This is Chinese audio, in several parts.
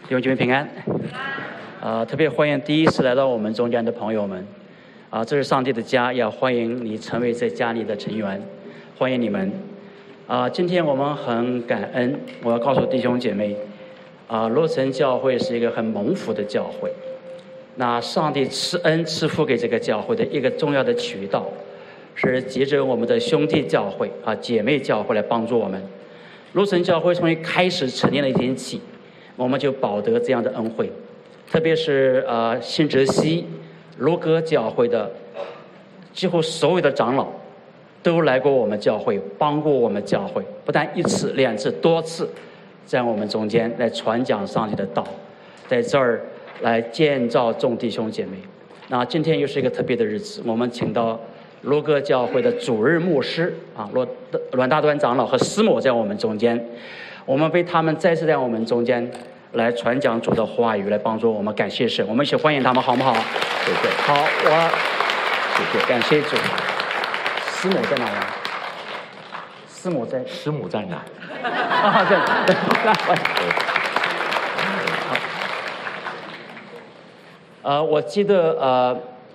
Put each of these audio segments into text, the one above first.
弟兄姐妹平安。特别欢迎第一次来到我们中间的朋友们。这是上帝的家，要欢迎你成为在家里的成员，欢迎你们。今天我们很感恩，我要告诉弟兄姐妹，洛城教会是一个很蒙福的教会。那上帝赐恩赐福给这个教会的一个重要的渠道，是借着我们的兄弟教会姐妹教会来帮助我们。洛城教会从一开始成立的一天起，我们就保得这样的恩惠，特别是新泽西罗哥教会的几乎所有的长老都来过我们教会，帮过我们教会，不但一次两次多次，在我们中间来传讲上帝的道，在这儿来建造众弟兄姐妹。那今天又是一个特别的日子，我们请到罗哥教会的主日牧师阮大端长老和师母在我们中间，我们被他们再次在我们中间来传讲主的话语，来帮助我们。感谢神，我们一起欢迎他们，好不好？ 谢谢。 好，谢谢，感谢主。师母在哪里？师母在哪？我记得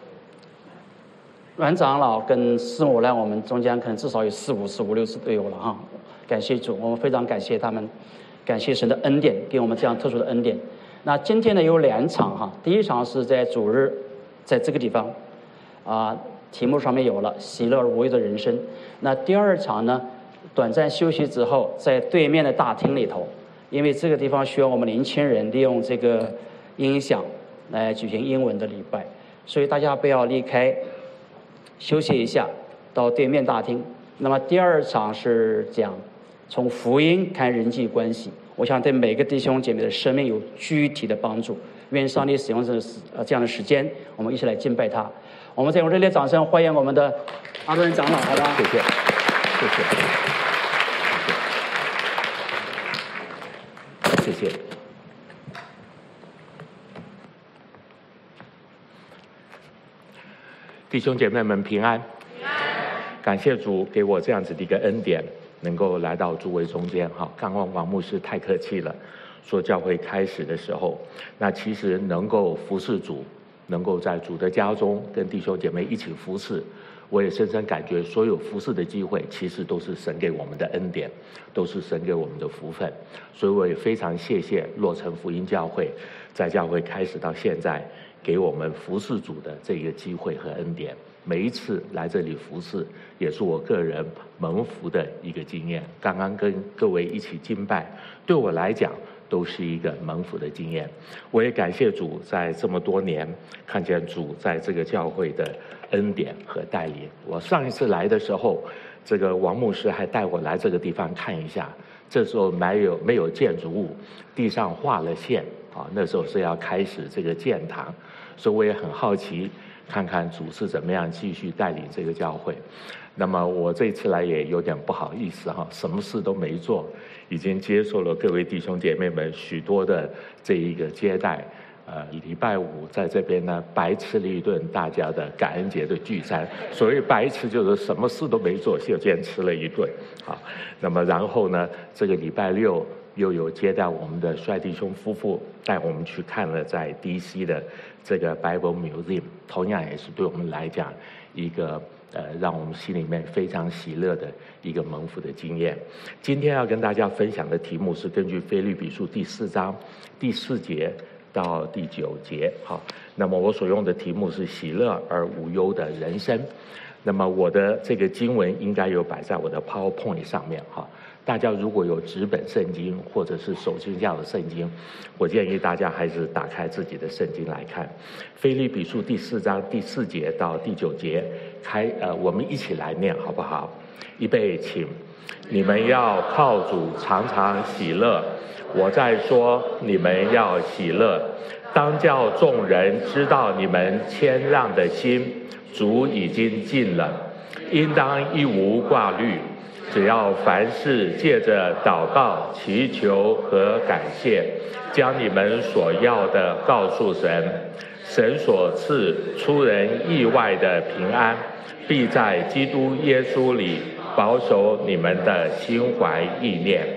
阮长老跟师母来我们中间，可能至少有4、5次、5、6次都有了哈。感谢主，我们非常感谢他们，感谢神的恩典，给我们这样特殊的恩典。那今天呢有2场哈，第一场是在主日，在这个地方，题目上面有了喜乐而无忧的人生。那第2场呢，短暂休息之后，在对面的大厅里头，因为这个地方需要我们年轻人利用这个音响来举行英文的礼拜，所以大家不要离开，休息一下，到对面大厅。那么第2场是讲从福音看人际关系，我想对每个弟兄姐妹的生命有具体的帮助。愿上帝使用这样的时间，我们一起来敬拜他。我们再用热烈掌声欢迎我们的阿伦长老，好吧？ 谢谢，谢谢。弟兄姐妹们平安，感谢主给我这样子的一个恩典，能够来到诸位中间哈。刚刚王牧师太客气了，说教会开始的时候，那其实能够服侍主，能够在主的家中跟弟兄姐妹一起服侍，我也深深感觉所有服侍的机会其实都是神给我们的恩典，都是神给我们的福分。所以我也非常谢谢洛城福音教会，在教会开始到现在给我们服侍主的这个机会和恩典。每一次来这里服侍，也是我个人蒙福的一个经验。刚刚跟各位一起敬拜，对我来讲都是一个蒙福的经验。我也感谢主，在这么多年看见主在这个教会的恩典和带领。我上一次来的时候，这个王牧师还带我来这个地方看一下，这时候没有建筑物，地上画了线那时候是要开始这个建堂，所以我也很好奇看看主是怎么样继续带领这个教会。那么我这次来也有点不好意思什么事都没做，已经接受了各位弟兄姐妹们许多的这一个接待。礼拜5在这边呢，白吃了一顿大家的感恩节的聚餐。所谓白吃就是什么事都没做，就先吃了一顿。好，那么然后呢，这个礼拜6又有接待我们的帅弟兄夫妇，带我们去看了在 DC 的这个 Bible Museum， 同样也是对我们来讲一个让我们心里面非常喜乐的一个蒙福的经验。今天要跟大家分享的题目是根据腓立比书第4章第4节到第9节。好，那么我所用的题目是喜乐而无忧的人生。那么我的这个经文应该有摆在我的 PowerPoint 上面大家如果有纸本圣经或者是手机这样的圣经，我建议大家还是打开自己的圣经来看。腓立比书第4章第4节到第9节，我们一起来念好不好？预备，请。你们要靠主常常喜乐。我在说，你们要喜乐，当叫众人知道你们谦让的心，主已经尽了。应当一无挂虑，只要凡事借着祷告、祈求和感谢，将你们所要的告诉神。神所赐出人意外的平安，必在基督耶稣里保守你们的心怀意念。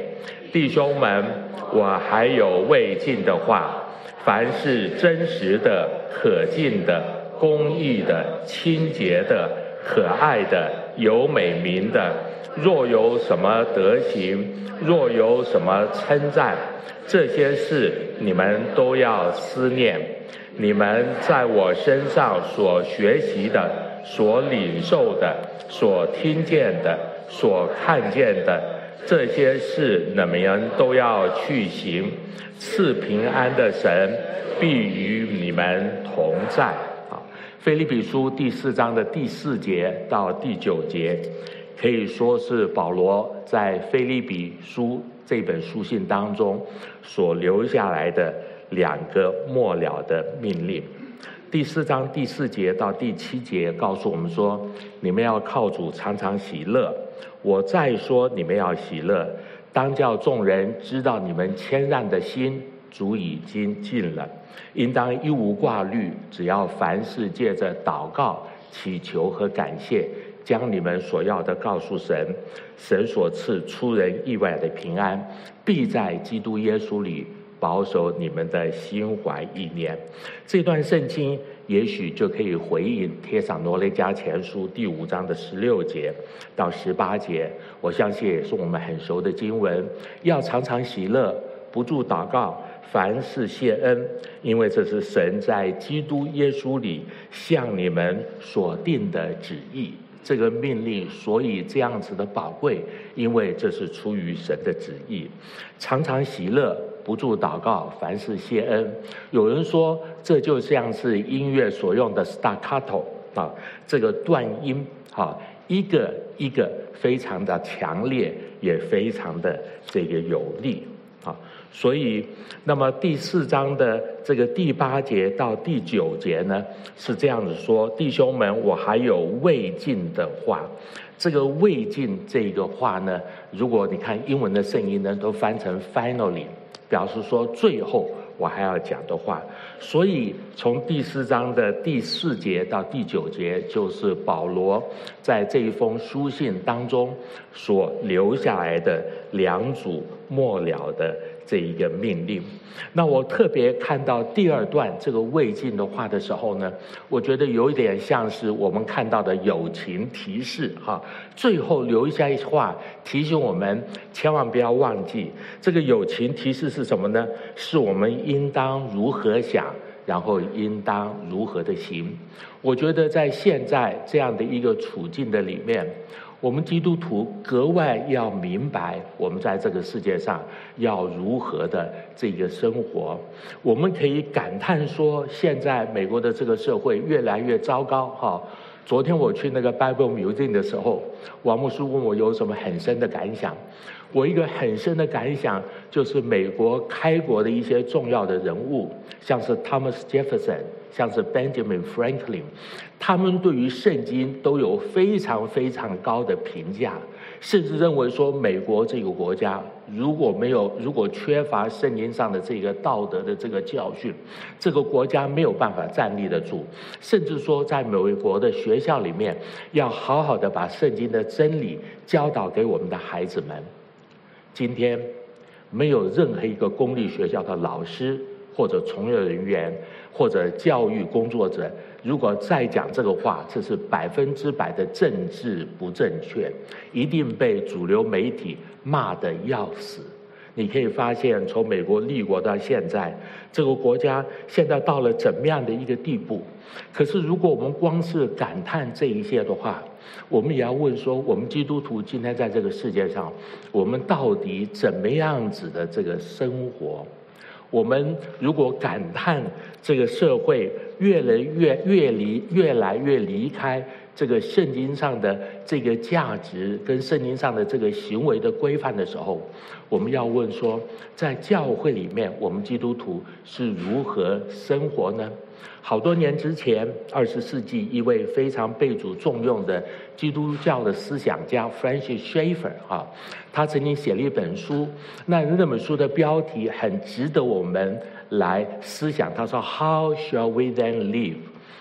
弟兄们，我还有未尽的话，凡是真实的、可敬的、公义的、清洁的、可爱的、有美名的，若有什么德行，若有什么称赞，这些事你们都要思念。你们在我身上所学习的、所领受的、所听见的、所看见的，这些事你们都要去行。赐平安的神必与你们同在。腓立比书第4章的第4节到第9节，可以说是保罗在腓立比书这本书信当中所留下来的2个末了的命令。第4章第4节到第7节告诉我们说，你们要靠主常常喜乐。我再说，你们要喜乐，当叫众人知道你们谦让的心主已经尽了。应当一无挂虑，只要凡事借着祷告、祈求和感谢，将你们所要的告诉神。神所赐出人意外的平安，必在基督耶稣里保守你们的心怀意念。这段圣经也许就可以回应帖撒罗尼迦前书第5章的16节到18节，我相信也是我们很熟的经文。要常常喜乐，不住祷告，凡事谢恩，因为这是神在基督耶稣里向你们所定的旨意。这个命令所以这样子的宝贵，因为这是出于神的旨意。常常喜乐，不住祷告，凡事谢恩。有人说这就像是音乐所用的 staccato 啊，这个断音啊，一个一个非常的强烈，也非常的这个有力啊。所以那么第4章的这个第8节到第9节呢，是这样子说：弟兄们，我还有未尽的话。这个未尽这个话呢，如果你看英文的圣经呢，都翻成 finally， 表示说最后我还要讲的话。所以从第4章的第4节到第9节，就是保罗在这一封书信当中所留下来的2组末了的这一个命令。那我特别看到第2段这个未尽的话的时候呢，我觉得有一点像是我们看到的友情提示哈，最后留下一句话提醒我们千万不要忘记。这个友情提示是什么呢？是我们应当如何想，然后应当如何的行。我觉得在现在这样的一个处境的里面，我们基督徒格外要明白，我们在这个世界上要如何的这个生活。我们可以感叹说，现在美国的这个社会越来越糟糕哈。昨天我去那个 Bible Museum 的时候，王牧师问我有什么很深的感想。我一个很深的感想就是美国开国的一些重要的人物，像是 Thomas Jefferson， 像是 Benjamin Franklin， 他们对于圣经都有非常非常高的评价，甚至认为说美国这个国家如果缺乏圣经上的这个道德的这个教训，这个国家没有办法站立得住。甚至说在美国的学校里面要好好的把圣经的真理教导给我们的孩子们。今天没有任何一个公立学校的老师或者从业人员或者教育工作者，如果再讲这个话，这是100%的政治不正确，一定被主流媒体骂得要死。你可以发现，从美国立国到现在，这个国家现在到了怎么样的一个地步？可是如果我们光是感叹这一些的话，我们也要问说，我们基督徒今天在这个世界上，我们到底怎么样子的这个生活？我们如果感叹这个社会越来越离开这个圣经上的这个价值跟圣经上的这个行为的规范的时候，我们要问说，在教会里面我们基督徒是如何生活呢？好多年之前，20世纪一位非常被主重用的基督教的思想家 Francis Schaeffer 他曾经写了一本书，那本书的标题很值得我们来思想。他说 How shall we then live？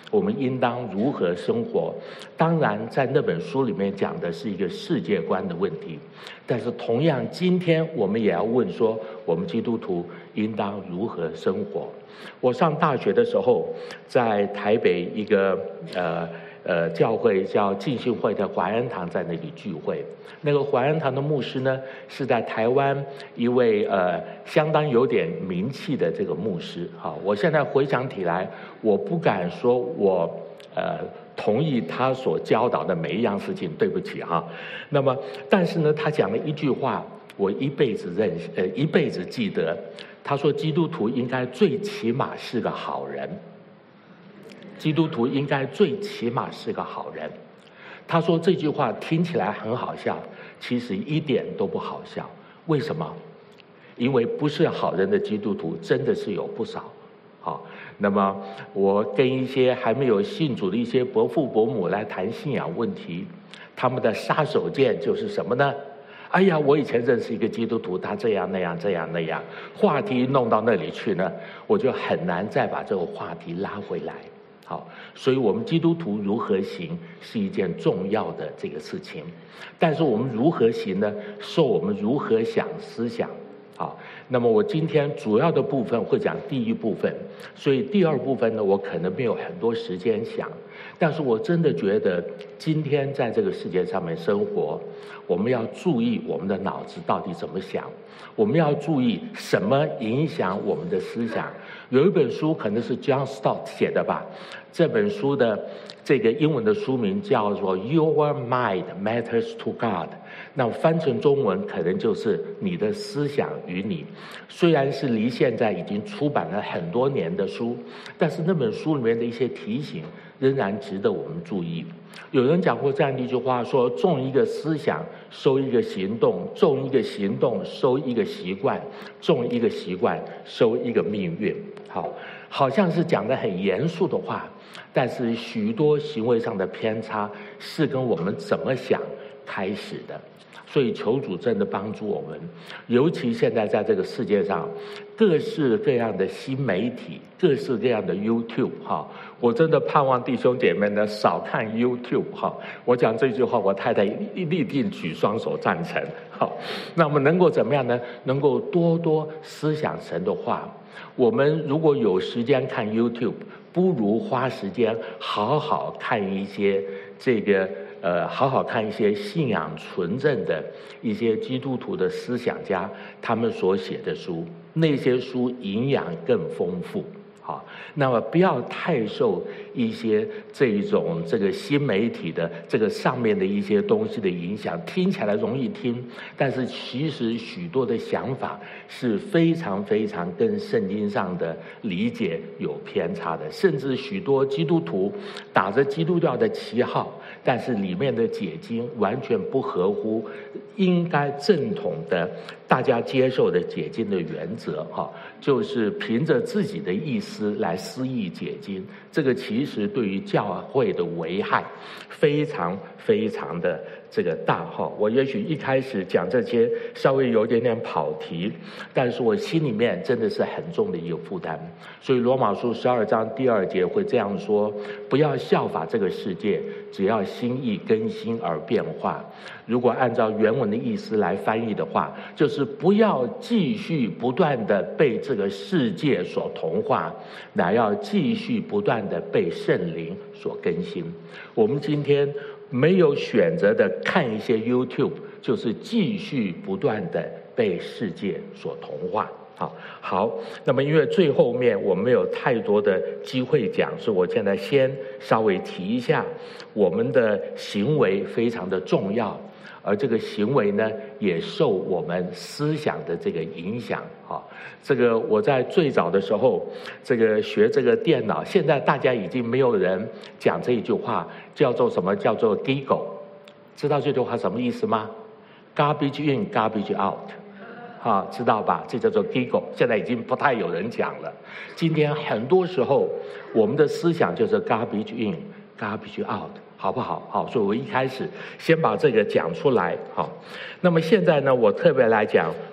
我们应当如何生活？当然，在那本书里面讲的是一个世界观的问题，但是同样，今天我们也要问说，我们基督徒应当如何生活？我上大学的时候，在台北一个教会叫浸信会的怀恩堂，在那里聚会。那个怀恩堂的牧师呢，是在台湾一位相当有点名气的这个牧师。好，我现在回想起来，我不敢说我同意他所教导的每一样事情，对不起哈。那么，但是呢，他讲了一句话，我一辈子记得。他说，基督徒应该最起码是个好人。基督徒应该最起码是个好人。他说这句话听起来很好笑，其实一点都不好笑。为什么？因为不是好人的基督徒真的是有不少。好，那么我跟一些还没有信主的一些伯父伯母来谈信仰问题，他们的杀手锏就是什么呢？哎呀，我以前认识一个基督徒，他这样那样这样那样，话题弄到那里去呢，我就很难再把这个话题拉回来。好，所以我们基督徒如何行是一件重要的这个事情，但是我们如何行呢？受我们如何想思想。好，那么我今天主要的部分会讲第一部分，所以第二部分呢，我可能没有很多时间想，但是我真的觉得今天在这个世界上面生活，我们要注意我们的脑子到底怎么想，我们要注意什么影响我们的思想。有一本书可能是 John Stott 写的吧，这本书的这个英文的书名叫做 Your Mind Matters to God， 那翻成中文可能就是你的思想与你。虽然是离现在已经出版了很多年的书，但是那本书里面的一些提醒仍然值得我们注意。有人讲过这样的一句话，说种一个思想收一个行动，种一个行动收一个习惯，种一个习惯收一个命运。好像是讲得很严肃的话，但是许多行为上的偏差是跟我们怎么想开始的。所以求主真的帮助我们，尤其现在在这个世界上，各式各样的新媒体，各式各样的 YouTube 哈，我真的盼望弟兄姐妹呢少看 YouTube 哈。我讲这句话，我太太立定举双手赞成。好，那我们能够怎么样呢？能够多多思想神的话。我们如果有时间看 YouTube， 不如花时间好好看一些好好看一些信仰纯正的一些基督徒的思想家他们所写的书，那些书营养更丰富。好，那么不要太受一些这个新媒体的这个上面的一些东西的影响，听起来容易听，但是其实许多的想法是非常非常跟圣经上的理解有偏差的，甚至许多基督徒打着基督教的旗号，但是里面的解经完全不合乎应该正统的大家接受的解经的原则哈，就是凭着自己的意思来私意解经，这个其实对于教会的危害非常非常的这个大哈。我也许一开始讲这些稍微有点点跑题，但是我心里面真的是很重的一个负担。所以罗马书12章第2节会这样说：不要效法这个世界，只要心意更新而变化。如果按照原文的意思来翻译的话，就是不要继续不断的被这个世界所同化，乃要继续不断的被圣灵所更新。我们今天没有选择的看一些 YouTube， 就是继续不断的被世界所同化。好，那么因为最后面我没有太多的机会讲，所以我现在先稍微提一下，我们的行为非常的重要，而这个行为呢，也受我们思想的这个影响。这个我在最早的时候，这个学这个电脑，现在大家已经没有人讲这一句话，叫做什么？叫做 Giggle。知道这句话什么意思吗？ Garbage in, garbage out。知道吧？这叫做 Giggle， 现在已经不太有人讲了。今天很多时候，我们的思想就是 garbage in, garbage out， 好不好？好，所以我一开始先把这个讲出来。好，那么现在呢，我特别来讲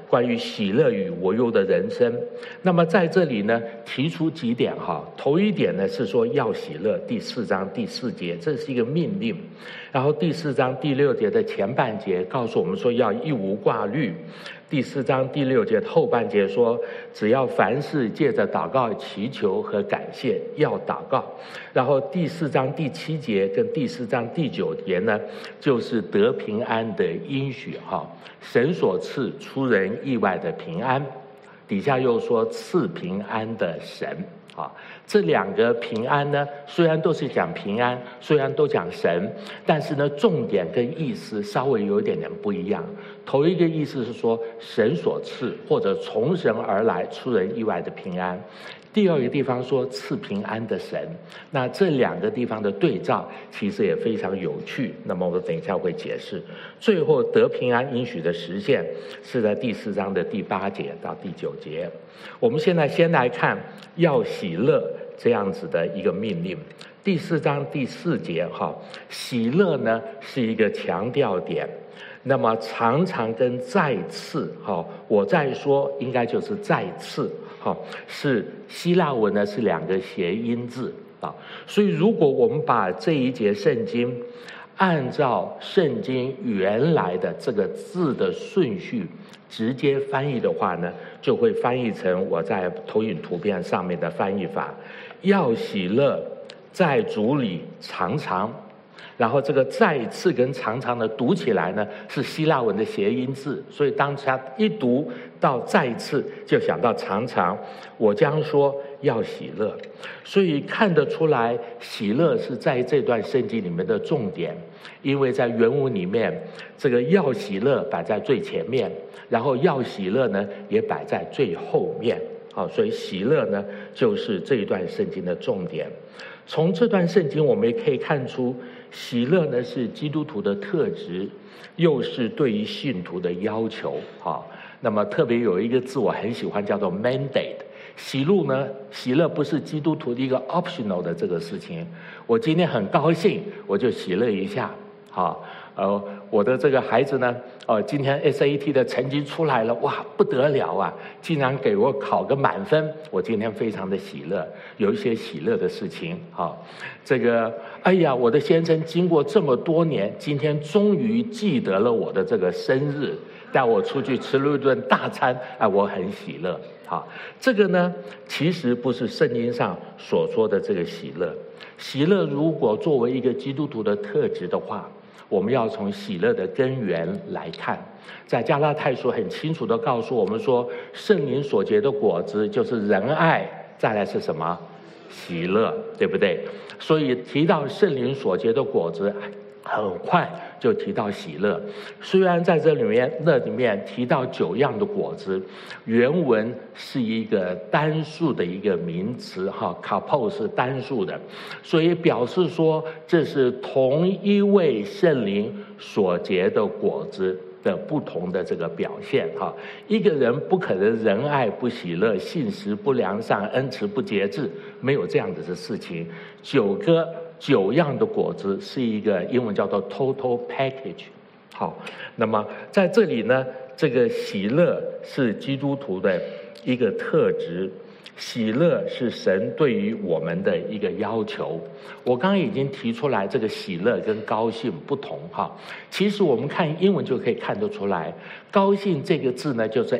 关于喜乐与无忧的人生。那么在这里呢，提出几点哈。头一点呢是说要喜乐，第4章第4节，这是一个命令。然后第4章第6节的前半节告诉我们说要一无挂虑。第4章第6节后半节说，只要凡事借着祷告、祈求和感谢要祷告。然后第4章第7节跟第4章第9节呢，就是得平安的应许哈，神所赐出人意外的平安。底下又说赐平安的神啊，这2个平安呢，虽然都是讲平安，虽然都讲神，但是呢，重点跟意思稍微有一点点不一样。头一个意思是说神所赐或者从神而来出人意外的平安，第二个地方说赐平安的神。那这2个地方的对照其实也非常有趣，那么我等一下会解释。最后得平安应许的实现是在第4章的第8节到第9节。我们现在先来看要喜乐这样子的一个命令。第4章第4节哈，喜乐呢是一个强调点，那么常常跟再次哈，我再说应该就是再次哈，是希腊文呢是2个谐音字啊。所以如果我们把这一节圣经按照圣经原来的这个字的顺序直接翻译的话呢，就会翻译成我在投影图片上面的翻译法：要喜乐，在主里常常。然后这个再次跟常常的读起来呢是希腊文的谐音字，所以当他一读到再次就想到常常。我将说要喜乐，所以看得出来喜乐是在这段圣经里面的重点，因为在原文里面这个要喜乐摆在最前面，然后要喜乐呢也摆在最后面。好，所以喜乐呢就是这一段圣经的重点。从这段圣经我们也可以看出，喜乐呢是基督徒的特质，又是对于信徒的要求。好，那么特别有一个字我很喜欢，叫做 mandate。喜乐不是基督徒的一个 optional 的这个事情。我今天很高兴，我就喜乐一下。好，我的这个孩子呢，今天 SAT 的成绩出来了，哇，不得了啊！竟然给我考个满分，我今天非常的喜乐。有一些喜乐的事情，这个，哎呀，我的先生经过这么多年，今天终于记得了我的这个生日，带我出去吃了一顿大餐，我很喜乐。好，这个呢，其实不是圣经上所说的这个喜乐。喜乐如果作为一个基督徒的特质的话，我们要从喜乐的根源来看。在加拉太书很清楚地告诉我们说，圣灵所结的果子就是仁爱，再来是什么？喜乐，对不对？所以提到圣灵所结的果子，很快就提到喜乐。虽然在这里面提到9样的果子，原文是一个单数的一个名词，karpo 是单数的，所以表示说这是同一位圣灵所结的果子的不同的这个表现。一个人不可能仁爱不喜乐，信实不良善，恩慈不节制，没有这样子的事情。9样的果子是一个英文叫做 total package。 好，那么在这里呢，这个喜乐是基督徒的一个特质，喜乐是神对于我们的一个要求。我刚刚已经提出来，这个喜乐跟高兴不同其实我们看英文就可以看得出来，高兴这个字呢就是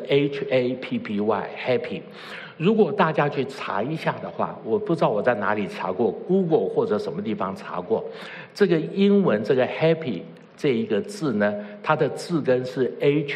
happy happy。如果大家去查一下的话，我不知道我在哪里查过， Google 或者什么地方查过，这个英文这个 happy 这一个字呢，它的字根是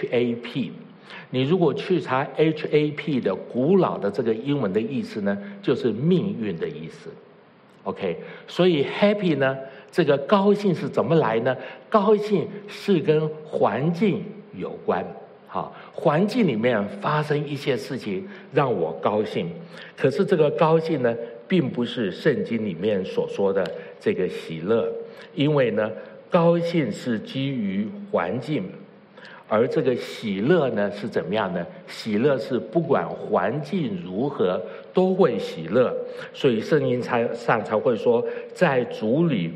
HAP。 你如果去查 HAP 的古老的这个英文的意思呢，就是命运的意思。 OK， 所以 happy 呢，这个高兴是怎么来呢？高兴是跟环境有关。好，环境里面发生一些事情让我高兴，可是这个高兴呢，并不是圣经里面所说的这个喜乐，因为呢，高兴是基于环境，而这个喜乐呢是怎么样呢？喜乐是不管环境如何都会喜乐，所以圣经上才会说，在主里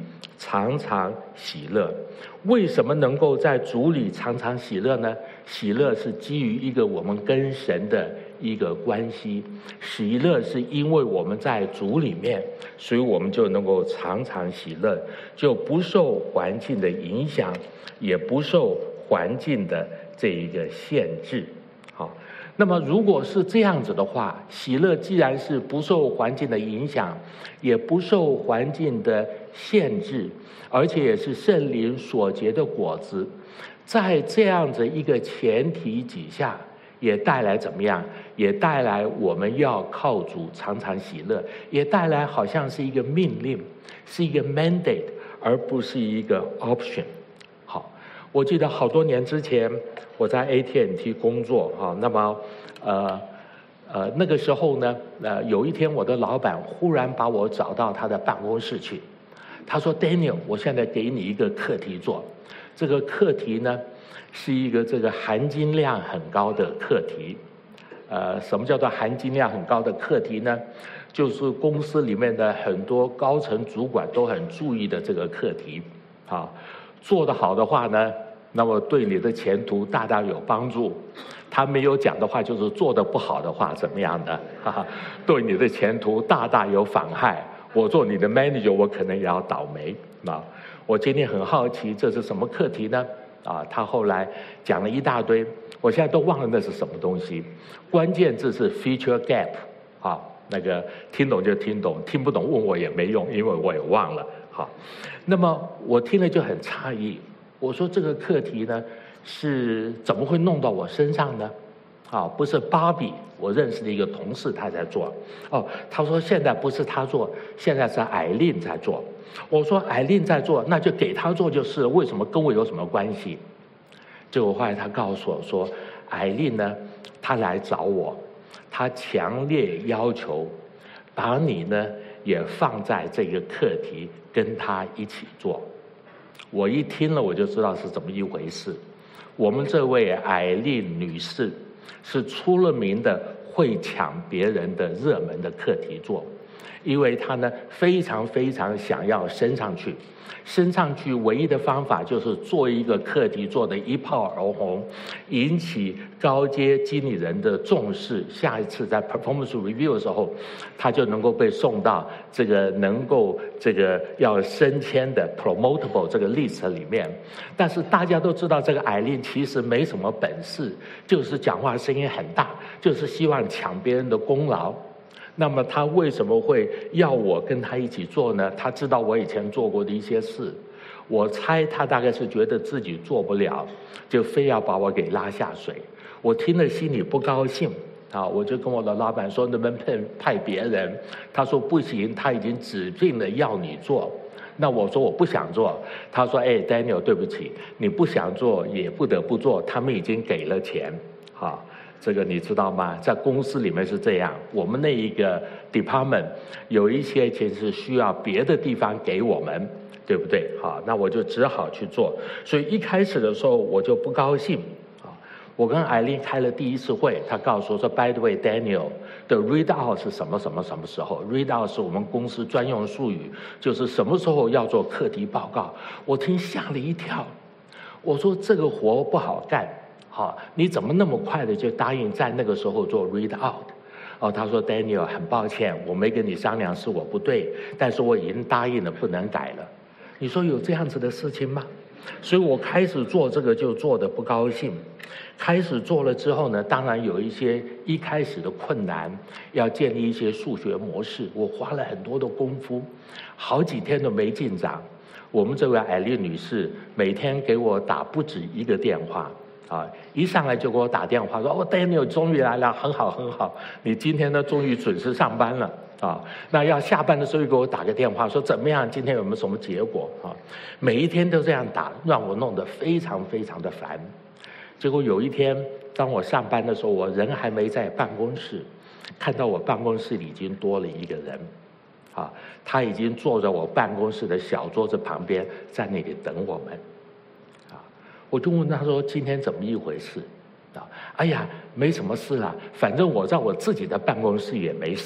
常常喜乐。为什么能够在主里常常喜乐呢？喜乐是基于一个我们跟神的一个关系，喜乐是因为我们在主里面，所以我们就能够常常喜乐，就不受环境的影响，也不受环境的这一个限制。好，那么如果是这样子的话，喜乐既然是不受环境的影响，也不受环境的限制，而且也是圣灵所结的果子，在这样子一个前提底下，也带来怎么样？也带来我们要靠主常常喜乐，也带来好像是一个命令，是一个 mandate， 而不是一个 option。好，我记得好多年之前我在 AT&T 工作哈，那么那个时候呢，有一天我的老板忽然把我找到他的办公室去，他说 Daniel， 我现在给你一个课题做，这个课题呢是一个这个含金量很高的课题。什么叫做含金量很高的课题呢？就是公司里面的很多高层主管都很注意的这个课题。好，做得好的话呢，那么对你的前途大大有帮助。他没有讲的话，就是做得不好的话怎么样呢？对你的前途大大有妨害。我做你的 manager， 我可能也要倒霉。我今天很好奇，这是什么课题呢？他后来讲了一大堆，我现在都忘了那是什么东西。关键字是 feature gap， 那个听懂就听懂，听不懂问我也没用，因为我也忘了。好，那么我听了就很诧异，我说这个课题呢是怎么会弄到我身上呢？不是芭比，我认识的一个同事他在做。他说现在不是他做，现在是艾琳在做。我说艾琳在做，那就给他做就是，为什么跟我有什么关系？结果后来他告诉我说，艾琳呢，他来找我，他强烈要求把你呢也放在这个课题跟他一起做。我一听了我就知道是怎么一回事。我们这位艾琳女士是出了名的会抢别人的热门的课题做，因为她呢非常非常想要升上去，升上去唯一的方法就是做一个课题做得一炮而红，引起高阶经理人的重视，下一次在 performance review 的时候，他就能够被送到这个能够这个要升迁的 promotable 这个 list 里面。但是大家都知道这个艾琳其实没什么本事，就是讲话声音很大，就是希望抢别人的功劳。那么他为什么会要我跟他一起做呢？他知道我以前做过的一些事，我猜他大概是觉得自己做不了，就非要把我给拉下水。我听了心里不高兴我就跟我的老板说能不能派别人，他说不行，他已经指定了要你做。那我说我不想做，他说Daniel 对不起，你不想做也不得不做，他们已经给了钱。这个你知道吗？在公司里面是这样，我们那一个 department 有一些钱是需要别的地方给我们，对不对？那我就只好去做。所以一开始的时候我就不高兴。我跟艾琳开了第一次会，她告诉我说 By the way Daniel 的 read out 是什么什么什么时候， read out 是我们公司专用术语，就是什么时候要做课题报告。我听吓了一跳，我说这个活不好干，你怎么那么快的就答应在那个时候做 read out？他说 Daniel 很抱歉，我没跟你商量是我不对，但是我已经答应了，不能改了。你说有这样子的事情吗？所以我开始做这个就做得不高兴。开始做了之后呢，当然有一些一开始的困难，要建立一些数学模式，我花了很多的功夫，好几天都没进展。我们这位艾丽女士每天给我打不止一个电话一上来就给我打电话说Daniel 终于来了，很好很好，你今天呢终于准时上班了那要下班的时候又给我打个电话说怎么样，今天有没有什么结果每一天都这样打，让我弄得非常非常的烦。结果有一天当我上班的时候，我人还没在办公室，看到我办公室里已经多了一个人他已经坐在我办公室的小桌子旁边，在那里等我们我就问他说今天怎么一回事哎呀没什么事啦，反正我在我自己的办公室也没事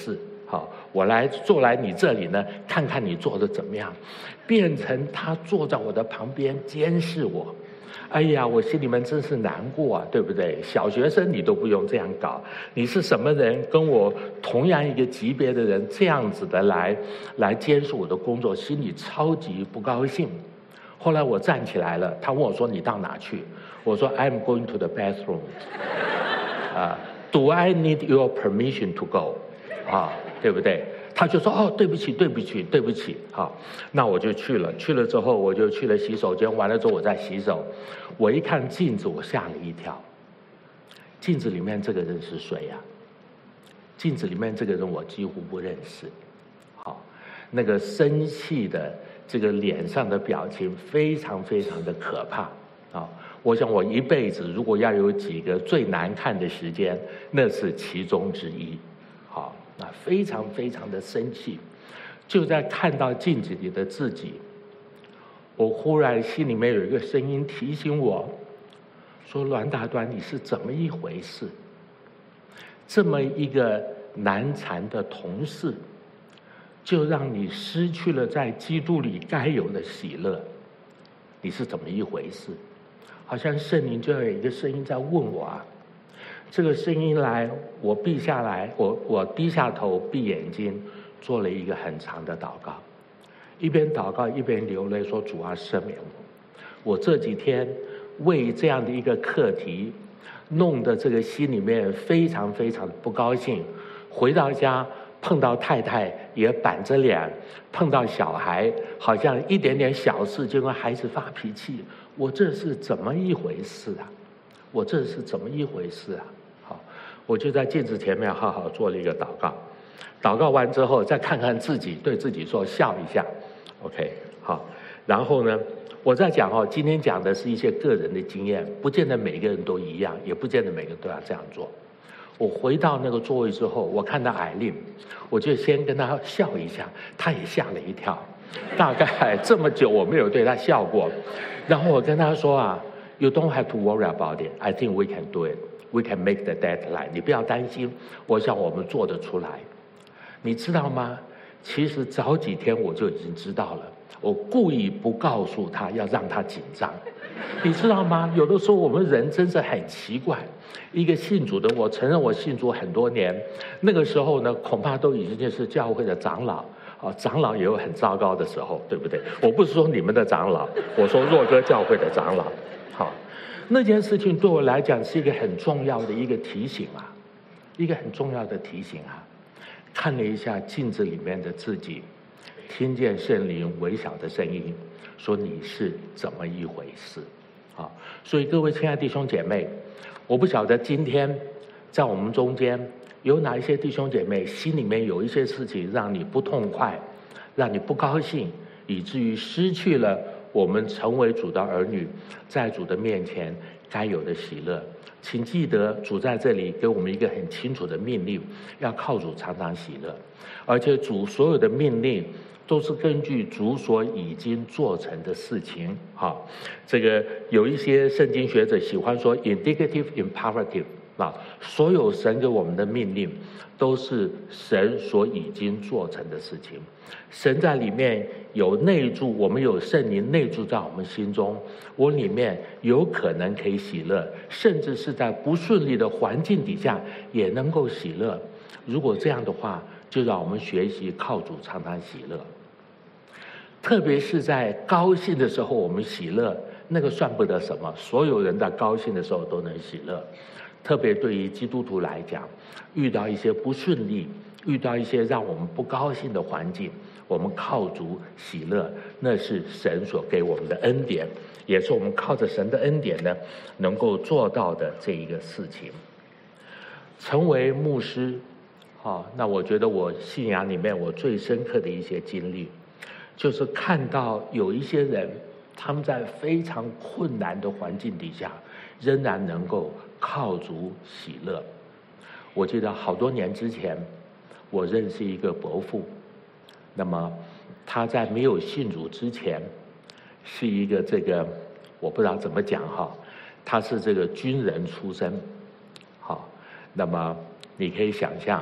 好，我来坐来你这里呢，看看你做的怎么样。变成他坐在我的旁边监视我。哎呀，我心里面真是难过啊，对不对？小学生你都不用这样搞，你是什么人？跟我同样一个级别的人这样子的来监视我的工作，心里超级不高兴。后来我站起来了，他问我说：“你到哪去？”我说 ：“I'm going to the bathroom。Do I need your permission to go？” 对不对？他就说：“哦，对不起，对不起，对不起。”那我就去了。去了之后，我就去了洗手间。完了之后，我在洗手。我一看镜子，我吓了一跳。镜子里面这个人是谁呀？镜子里面这个人我几乎不认识。那个生气的这个脸上的表情非常非常的可怕。我想我一辈子如果要有几个最难看的时间，那是其中之一。那非常非常的生气，就在看到镜子里的自己，我忽然心里面有一个声音提醒我说：“栾达端，你是怎么一回事？这么一个难缠的同事，就让你失去了在基督里该有的喜乐，你是怎么一回事？”好像圣灵就有一个声音在问我啊。这个声音来，我闭下来，我低下头，闭眼睛，做了一个很长的祷告，一边祷告一边流泪，说：“主啊，赦免我！我这几天为这样的一个课题，弄得这个心里面非常非常不高兴。回到家碰到太太也板着脸，碰到小孩好像一点点小事就跟孩子发脾气。我这是怎么一回事啊？我这是怎么一回事啊？”我就在镜子前面好好做了一个祷告，祷告完之后再看看自己，对自己说笑一下 ，OK， 好。然后呢，我在讲今天讲的是一些个人的经验，不见得每个人都一样，也不见得每个人都要这样做。我回到那个座位之后，我看到艾琳，我就先跟她笑一下，她也吓了一跳。大概这么久我没有对她笑过，然后我跟她说：“You don't have to worry about it. I think we can do it. We can make the deadline. 你不要担心，我想我们做得出来。你知道吗？其实早几天我就已经知道了，我故意不告诉他，要让他紧张。你知道吗？有的时候我们人真是很奇怪。一个信主的，我承认我信主很多年，那个时候呢，恐怕都已经是教会的长老。长老也有很糟糕的时候，对不对？我不是说你们的长老，我说若歌教会的长老。那件事情对我来讲是一个很重要的一个提醒一个很重要的提醒看了一下镜子里面的自己，听见圣灵微小的声音说：“你是怎么一回事？”所以各位亲爱的弟兄姐妹，我不晓得今天在我们中间有哪一些弟兄姐妹心里面有一些事情让你不痛快，让你不高兴，以至于失去了我们成为主的儿女在主的面前该有的喜乐。请记得主在这里给我们一个很清楚的命令，要靠主常常喜乐，而且主所有的命令都是根据主所已经做成的事情。这个有一些圣经学者喜欢说 indicative imperative，所有神给我们的命令都是神所已经做成的事情。神在里面有内住，我们有圣灵内住在我们心中，我里面有可能可以喜乐，甚至是在不顺利的环境底下也能够喜乐。如果这样的话，就让我们学习靠主常常喜乐。特别是在高兴的时候我们喜乐，那个算不得什么，所有人在高兴的时候都能喜乐。特别对于基督徒来讲，遇到一些不顺利，遇到一些让我们不高兴的环境，我们靠主喜乐，那是神所给我们的恩典，也是我们靠着神的恩典呢能够做到的这一个事情。成为牧师那我觉得我信仰里面我最深刻的一些经历，就是看到有一些人他们在非常困难的环境底下仍然能够靠主喜乐。我记得好多年之前我认识一个伯父，那么他在没有信主之前是一个我不知道怎么讲他是这个军人出身。那么你可以想象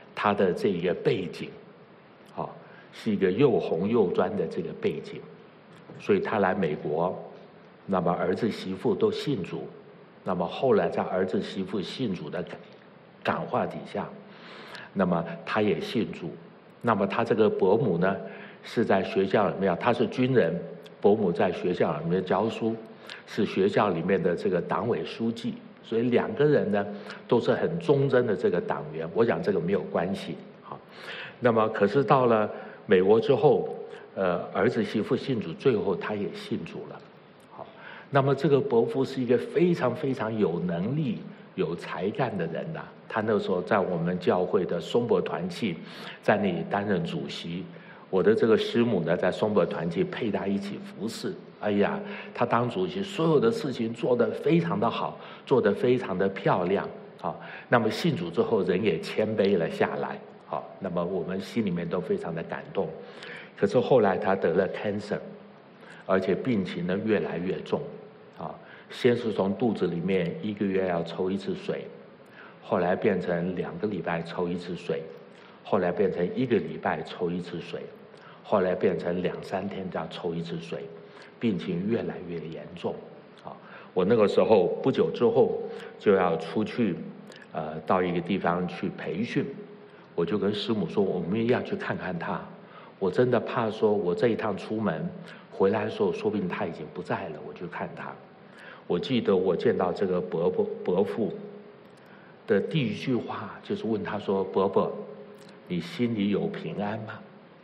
他的这个背景，是一个又红又专的这个背景，所以他来美国，那么儿子媳妇都信主，那么后来在儿子媳妇信主的感化底下，那么他也信主。那么他这个伯母呢，是在学校里面，他是军人，伯母在学校里面教书，是学校里面的这个党委书记，所以两个人呢都是很忠贞的这个党员。我讲这个没有关系，那么可是到了美国之后，儿子媳妇信主，最后他也信主了。那么这个伯父是一个非常非常有能力、有才干的人呐。他那时候在我们教会的松柏团契，在那里担任主席。我的这个师母呢，在松柏团契陪他一起服侍。哎呀，他当主席，所有的事情做得非常的好，做得非常的漂亮。那么信主之后，人也谦卑了下来。那么我们心里面都非常的感动。可是后来他得了 cancer， 而且病情呢越来越重。先是从肚子里面1个月要抽1次水，后来变成2个礼拜抽1次水，后来变成1个礼拜抽1次水，后来变成2、3天要抽1次水，病情越来越严重。我那个时候不久之后就要出去，到一个地方去培训，我就跟师母说，我们要去看看他。我真的怕说，我这一趟出门回来的时候，说不定他已经不在了，我去看他。我记得我见到这个伯父的第一句话就是问他说：“伯伯，你心里有平安吗？”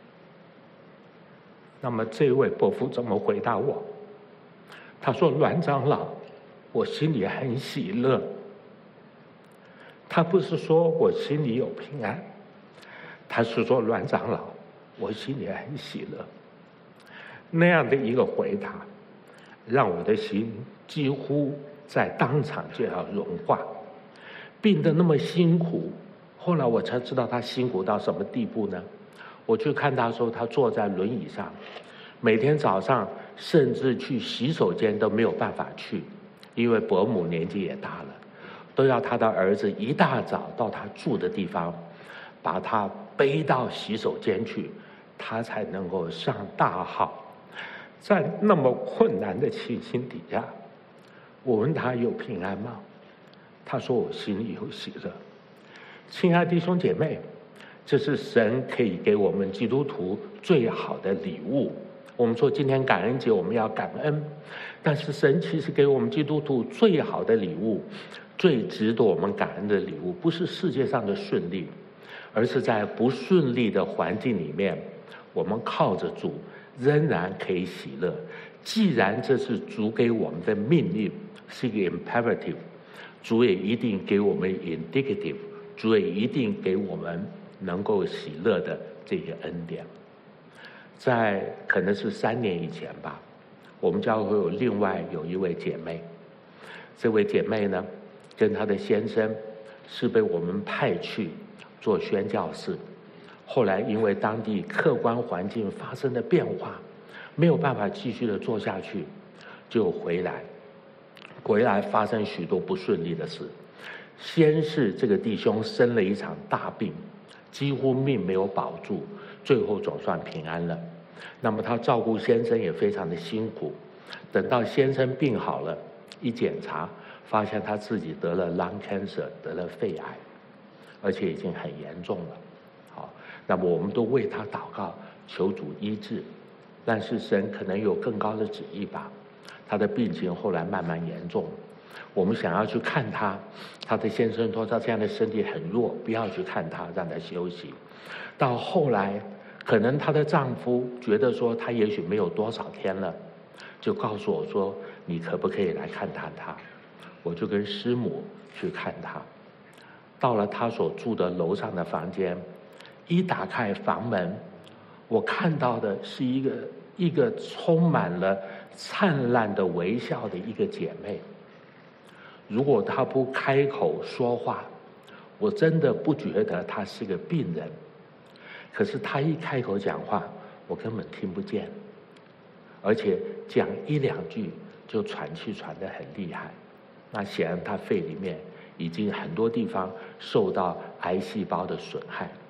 那么这位伯父怎么回答我？他说：“阮长老，我心里很喜乐。”他不是说我心里有平安，他是说阮长老，我心里很喜乐。那样的一个回答，让我的心几乎在当场就要融化。病得那么辛苦，后来我才知道他辛苦到什么地步呢？我去看他的时候，他坐在轮椅上，每天早上甚至去洗手间都没有办法去，因为伯母年纪也大了，都要他的儿子一大早到他住的地方，把他背到洗手间去，他才能够上大号。在那么困难的情形底下，我问他有平安吗？他说我心里有喜乐。亲爱的弟兄姐妹，这是神可以给我们基督徒最好的礼物。我们说今天感恩节我们要感恩，但是神其实给我们基督徒最好的礼物，最值得我们感恩的礼物，不是世界上的顺利，而是在不顺利的环境里面，我们靠着主仍然可以喜乐。既然这是主给我们的命令，是一个 imperative， 主也一定给我们 indicative， 主也一定给我们能够喜乐的这个恩典。在可能是3年以前吧，我们教会另外有一位姐妹，这位姐妹呢，跟她的先生是被我们派去做宣教士，后来因为当地客观环境发生了变化，没有办法继续的做下去，就回来发生许多不顺利的事。先是这个弟兄生了一场大病，几乎命没有保住，最后总算平安了。那么他照顾先生也非常的辛苦，等到先生病好了，一检查发现他自己得了 lung cancer， 得了肺癌，而且已经很严重了。好，那么我们都为他祷告，求主医治，但是神可能有更高的旨意吧。他的病情后来慢慢严重，我们想要去看他，他的先生说他现在的身体很弱，不要去看他，让他休息。到后来可能她的丈夫觉得说她也许没有多少天了，就告诉我说你可不可以来看看她。我就跟师母去看她，到了她所住的楼上的房间，一打开房门，我看到的是一个充满了灿烂的微笑的一个姐妹。如果她不开口说话，我真的不觉得她是个病人。可是她一开口讲话，我根本听不见，而且讲1、2句就喘气喘得很厉害。那显然她肺里面已经很多地方受到癌细胞的损害。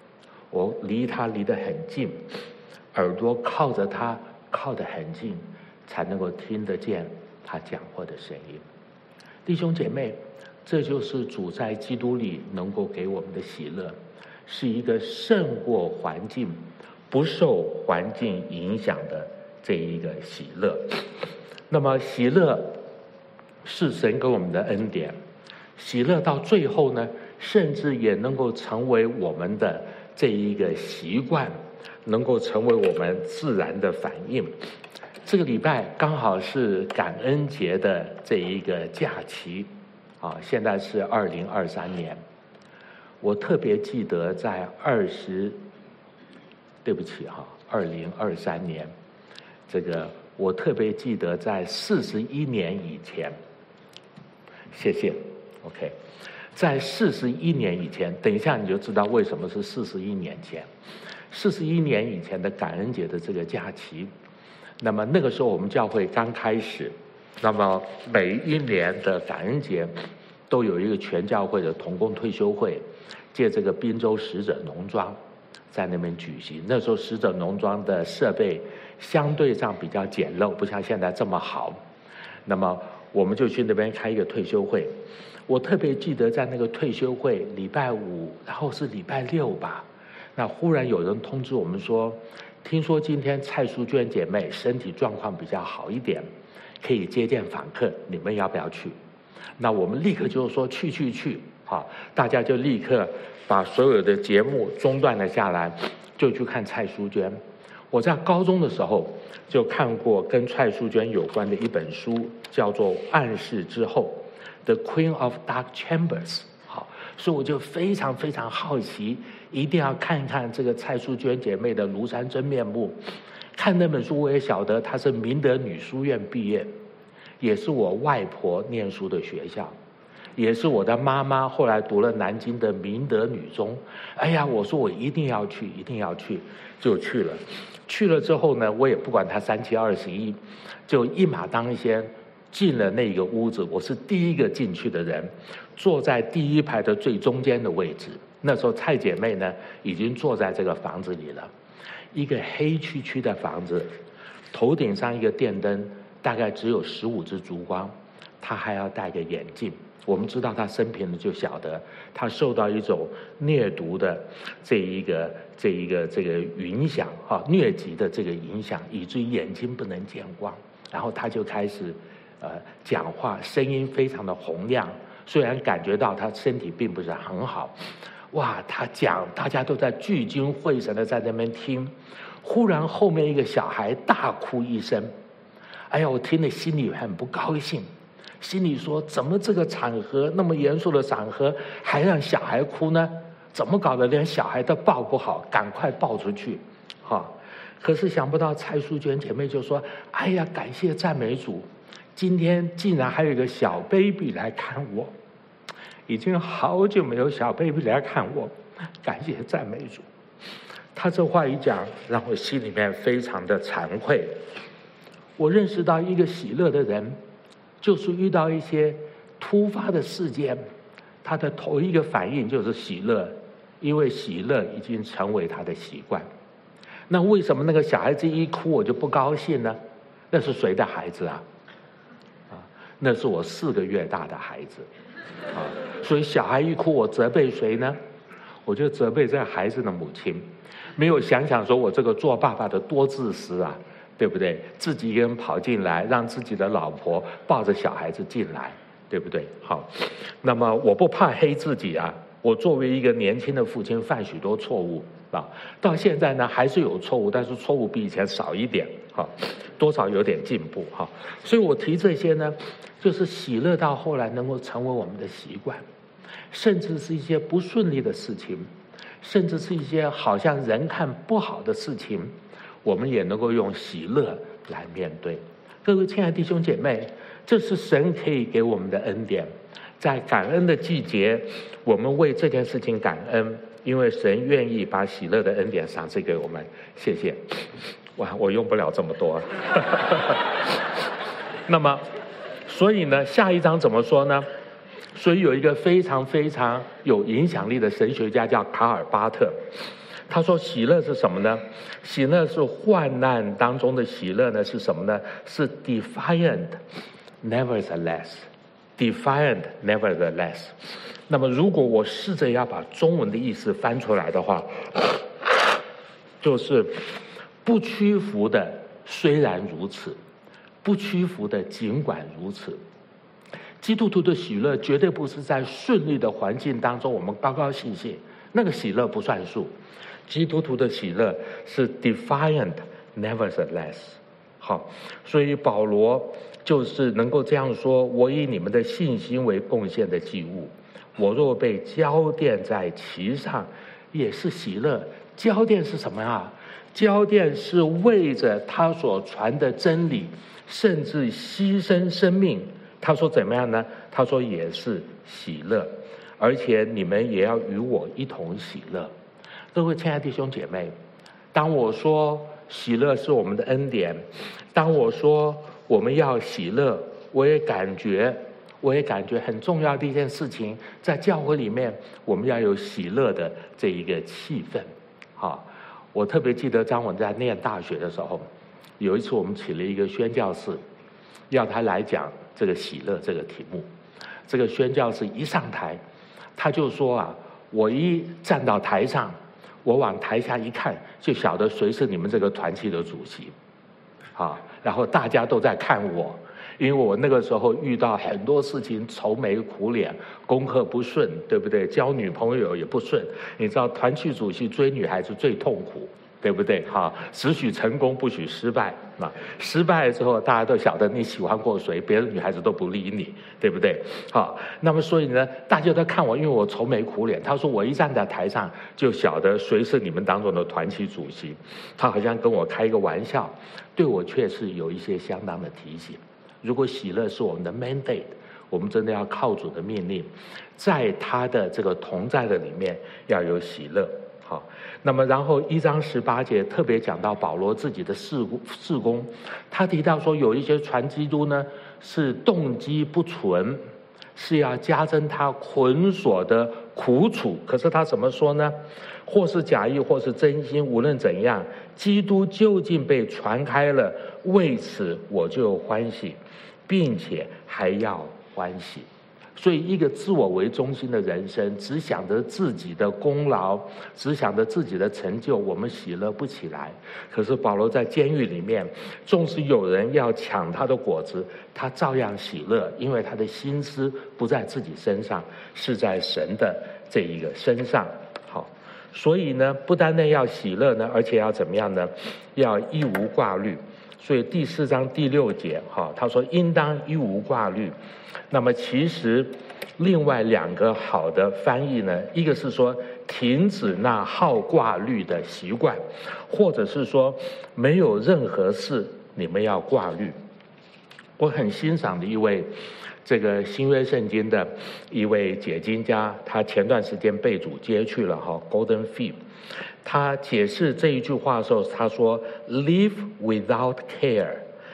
我离他离得很近，耳朵靠着他靠得很近，才能够听得见他讲话的声音。弟兄姐妹，这就是主在基督里能够给我们的喜乐，是一个胜过环境、不受环境影响的这一个喜乐。那么喜乐是神给我们的恩典，喜乐到最后呢，甚至也能够成为我们的这一个习惯，能够成为我们自然的反应。这个礼拜刚好是感恩节的这一个假期啊，现在是2023年。我特别记得在2023年，这个我特别记得在41年以前，谢谢 ，OK， 在41年以前，等一下你就知道为什么是41年前。41年以前的感恩节的这个假期，那么那个时候我们教会刚开始，那么每一年的感恩节都有一个全教会的同工退休会，借这个滨州使者农庄在那边举行。那时候使者农庄的设备相对上比较简陋，不像现在这么好。那么我们就去那边开一个退休会。我特别记得在那个退休会礼拜五，然后是礼拜六吧，那忽然有人通知我们说，听说今天蔡淑娟姐妹身体状况比较好一点，可以接见访客，你们要不要去？那我们立刻就说去，好，大家就立刻把所有的节目中断了下来，就去看蔡淑娟。我在高中的时候就看过跟蔡淑娟有关的一本书，叫做《暗示之后》The Queen of Dark Chambers。好，所以我就非常非常好奇，一定要看一看这个蔡淑娟姐妹的庐山真面目。看那本书，我也晓得她是明德女书院毕业，也是我外婆念书的学校，也是我的妈妈后来读了南京的明德女中。哎呀，我说我一定要去，就去了。去了之后呢，我也不管她3七21，就一马当先进了那个屋子。我是第一个进去的人，坐在第一排的最中间的位置。那时候蔡姐妹呢已经坐在这个房子里了，一个黑黢黢的房子，头顶上一个电灯，大概只有15支烛光，她还要戴个眼镜。我们知道她生平呢，就晓得她受到一种疟毒的这一个影响啊，疟疾的这个影响，以至于眼睛不能见光。然后她就开始讲话，声音非常的洪亮，虽然感觉到她身体并不是很好。哇，她讲，大家都在聚精会神的在那边听。忽然后面一个小孩大哭一声，哎呀，我听了心里很不高兴，心里说，怎么这个场合那么严肃的场合还让小孩哭呢？怎么搞得连小孩都抱不好，赶快抱出去可是想不到蔡淑娟姐妹就说，哎呀，感谢赞美主，今天竟然还有一个小 baby 来看我，已经好久没有小 baby 来看我，感谢赞美主。他这话一讲，让我心里面非常的惭愧。我认识到一个喜乐的人，就是遇到一些突发的事件，他的头一个反应就是喜乐，因为喜乐已经成为他的习惯。那为什么那个小孩子一哭我就不高兴呢？那是谁的孩子啊？那是我4个月大的孩子所以小孩一哭，我责备谁呢？我就责备这个孩子的母亲，没有想想说我这个做爸爸的多自私啊，对不对？自己一个人跑进来，让自己的老婆抱着小孩子进来，对不对？好，那么我不怕黑自己啊，我作为一个年轻的父亲，犯许多错误到现在呢还是有错误，但是错误比以前少一点多少有点进步所以我提这些呢，就是喜乐到后来能够成为我们的习惯，甚至是一些不顺利的事情，甚至是一些好像人看不好的事情，我们也能够用喜乐来面对。各位亲爱的弟兄姐妹，这是神可以给我们的恩典。在感恩的季节，我们为这件事情感恩，因为神愿意把喜乐的恩典赏赐给我们。谢谢。哇，我用不了这么多那么所以呢，下一章怎么说呢？所以有一个非常非常有影响力的神学家叫卡尔巴特， 他说喜乐是什么呢？喜乐是患难当中的喜乐呢？是什么呢？是 defiant nevertheless。 defiant nevertheless。 那么如果我试着要把中文的意思翻出来的话，就是不屈服的虽然如此，不屈服的尽管如此。基督徒的喜乐绝对不是在顺利的环境当中我们高高兴兴，那个喜乐不算数。基督徒的喜乐是 defiant nevertheless。 好，所以保罗就是能够这样说：我以你们的信心为贡献的祭物，我若被浇奠在其上，也是喜乐。浇奠是什么啊？浇奠是为着他所传的真理，甚至牺牲生命。他说怎么样呢？他说也是喜乐，而且你们也要与我一同喜乐。各位亲爱的弟兄姐妹，当我说喜乐是我们的恩典，当我说我们要喜乐，我也感觉很重要的一件事情，在教会里面我们要有喜乐的这一个气氛。好，我特别记得张文在念大学的时候，有一次我们起了一个宣教士，要他来讲这个喜乐这个题目。这个宣教士一上台，他就说啊，我一站到台上，我往台下一看，就晓得谁是你们这个团契的主席。好，然后大家都在看我，因为我那个时候遇到很多事情，愁眉苦脸，功课不顺，对不对？交女朋友也不顺。你知道团契主席追女孩子最痛苦，对不对？好，只许成功不许失败。失败了之后，大家都晓得你喜欢过谁，别的女孩子都不理你，对不对？好，那么所以呢，大家都看我，因为我愁眉苦脸。他说我一站在台上，就晓得谁是你们当中的团契主席。他好像跟我开一个玩笑，对我却是有一些相当的提醒。如果喜乐是我们的 mandate， 我们真的要靠主的命令，在他的这个同在的里面要有喜乐。好，那么然后1章18节特别讲到保罗自己的事工，他提到说有一些传基督呢是动机不纯，是要加增他捆锁的苦楚。可是他怎么说呢？或是假意，或是真心，无论怎样，基督究竟被传开了，为此我就欢喜，并且还要欢喜。所以一个自我为中心的人生，只想着自己的功劳，只想着自己的成就，我们喜乐不起来。可是保罗在监狱里面，纵使有人要抢他的果子，他照样喜乐，因为他的心思不在自己身上，是在神的这一个身上。好，所以呢，不单单要喜乐呢，而且要怎么样呢？要一无挂虑。所以第4章第6节，他说应当一无挂虑。那么其实另外2个好的翻译呢，一个是说停止那好挂虑的习惯，或者是说没有任何事你们要挂虑。我很欣赏的一位这个新约圣经的一位解经家，他前段时间被主接去了Golden Fee。他解释这一句话的时候，他说 live without care,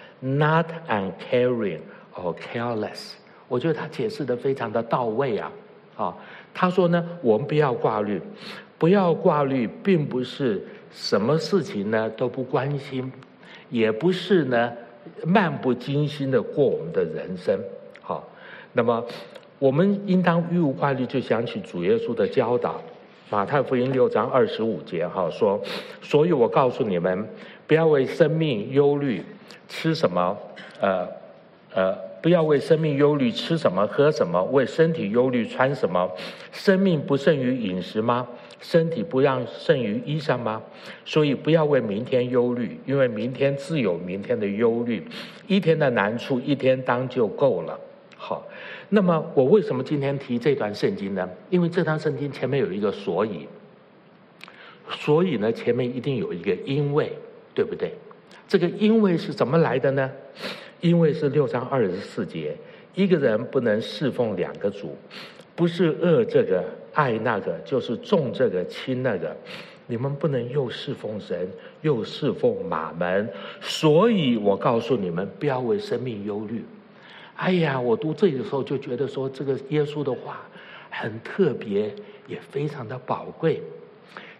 not uncaring or careless。 我觉得他解释的非常的到位啊。他说呢，我们不要挂虑，不要挂虑并不是什么事情呢都不关心，也不是呢漫不经心的过我们的人生。好，那么我们应当一无挂虑，就想起主耶稣的教导，马太福音6章25节说，所以我告诉你们，不要为生命忧虑吃什么，不要为生命忧虑吃什么喝什么，为身体忧虑穿什么。生命不胜于饮食吗？身体不让胜于衣裳吗？所以不要为明天忧虑，因为明天自有明天的忧虑，一天的难处一天当就够了。好，那么我为什么今天提这段圣经呢？因为这段圣经前面有一个所以，所以呢前面一定有一个因为，对不对？这个因为是怎么来的呢？因为是6章24节，一个人不能侍奉2个主，不是恶这个爱那个，就是重这个轻那个。你们不能又侍奉神又侍奉马门，所以我告诉你们，不要为生命忧虑。哎呀，我读这个时候就觉得说，这个耶稣的话很特别，也非常的宝贵。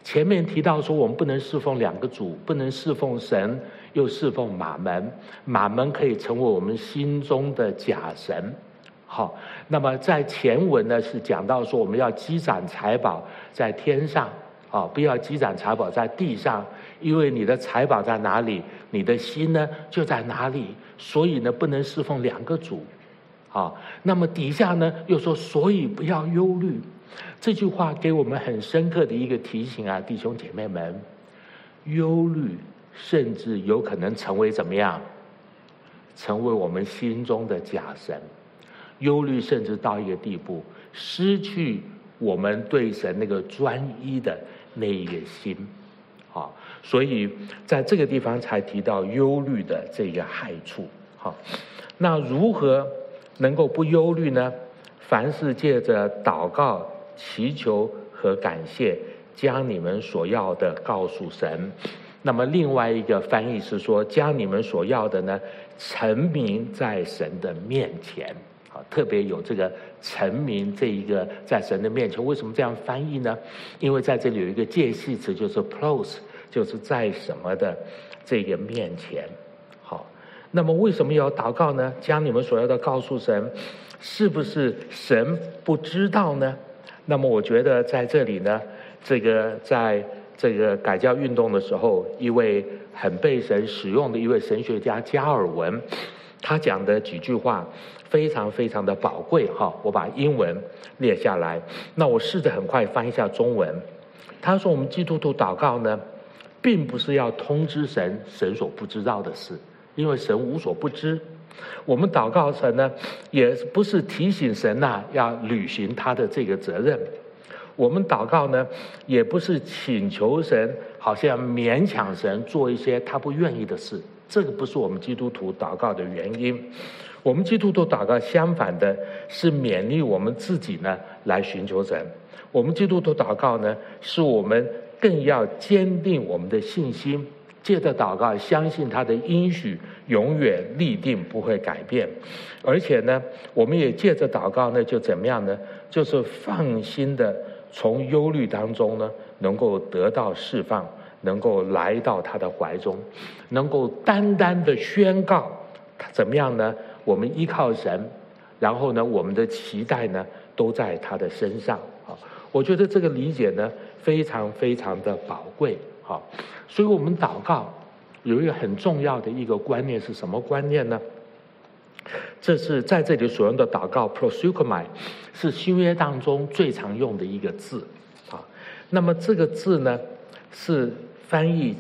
前面提到说，我们不能侍奉两个主，不能侍奉神又侍奉马门，马门可以成为我们心中的假神。好，那么在前文呢是讲到说，我们要积攒财宝在天上，不要积攒财宝在地上，因为你的财宝在哪里，你的心呢就在哪里，所以呢不能侍奉两个主。好，那么底下呢又说，所以不要忧虑。这句话给我们很深刻的一个提醒啊，弟兄姐妹们，忧虑甚至有可能成为怎么样？成为我们心中的假神。忧虑甚至到一个地步，失去我们对神那个专一的那一个心。好，所以在这个地方才提到忧虑的这个害处。好，那如何能够不忧虑呢？凡事借着祷告、祈求和感谢，将你们所要的告诉神。那么另外一个翻译是说，将你们所要的呢，陈明在神的面前。特别有这个陈明这一个在神的面前。为什么这样翻译呢？因为在这里有一个介系词，就是 close， 就是在什么的这个面前。好，那么为什么要祷告呢？将你们所要的告诉神，是不是神不知道呢？那么我觉得在这里呢，这个在这个改教运动的时候，一位很被神使用的一位神学家加尔文，他讲的几句话非常非常的宝贵哈，我把英文列下来，那我试着很快翻一下中文。他说，我们基督徒祷告呢，并不是要通知神神所不知道的事，因为神无所不知。我们祷告神呢，也不是提醒神要履行他的这个责任。我们祷告呢，也不是请求神好像勉强神做一些他不愿意的事，这个不是我们基督徒祷告的原因。我们基督徒祷告相反的是勉励我们自己呢来寻求神。我们基督徒祷告呢，是我们更要坚定我们的信心，借着祷告相信他的应许永远立定不会改变。而且呢，我们也借着祷告呢，就怎么样呢？就是放心的从忧虑当中呢，能够得到释放，能够来到他的怀中，能够单单的宣告怎么样呢？我们依靠神，然后呢，我们的期待呢都在他的身上。我觉得这个理解呢非常非常的宝贵。所以我们祷告有一个很重要的一个观念是什么观念呢？这是在这里所用的祷告 proseuchomai 是新约当中最常用的一个字。那么这个字呢是翻译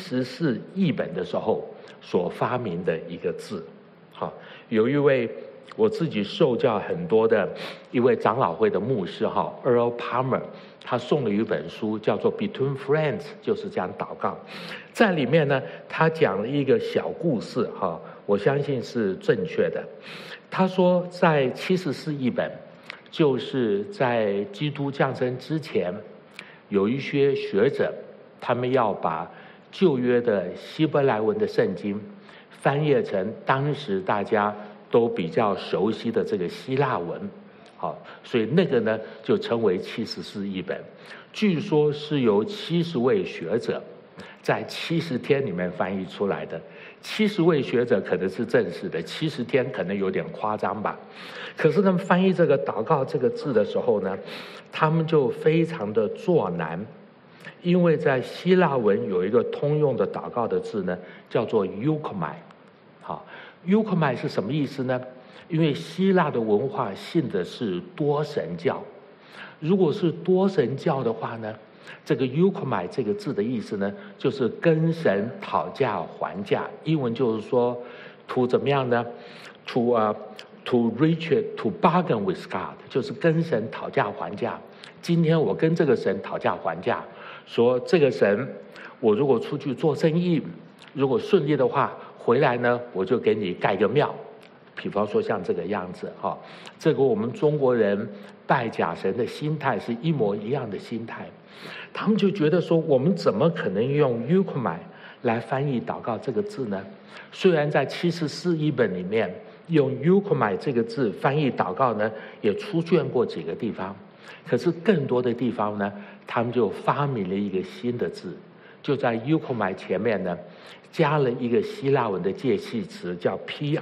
74译本的时候所发明的一个字。有一位我自己受教很多的一位长老会的牧师Earl Palmer， 他送了一本书叫做 Between Friends， 就是讲祷告。在里面呢，他讲了一个小故事我相信是正确的。他说在74译本，就是在基督降生之前，有一些学者他们要把旧约的希伯来文的圣经翻译成当时大家都比较熟悉的这个希腊文。所以那个呢就称为74译本。据说是由70位学者在70天里面翻译出来的。70位学者可能是正式的，70天可能有点夸张吧。可是他们翻译这个祷告这个字的时候呢，他们就非常的作难，因为在希腊文有一个通用的祷告的字呢，叫做 euchomai。euchomai 是什么意思呢？因为希腊的文化信的是多神教，如果是多神教的话呢，这个 euchomai 这个字的意思呢，就是跟神讨价还价。英文就是说 to 怎么样呢？ to reach to bargain with God， 就是跟神讨价还价。今天我跟这个神讨价还价，说这个神，我如果出去做生意，如果顺利的话，回来呢我就给你盖个庙。比方说像这个样子这个我们中国人拜假神的心态是一模一样的心态。他们就觉得说，我们怎么可能用 euchomai 来翻译祷告这个字呢？虽然在74译本里面用 euchomai 这个字翻译祷告呢，也出现过几个地方，可是更多的地方呢， 他们就发明了一个新的字，就在 euchomai 前面呢加了一个希腊文的介系词，叫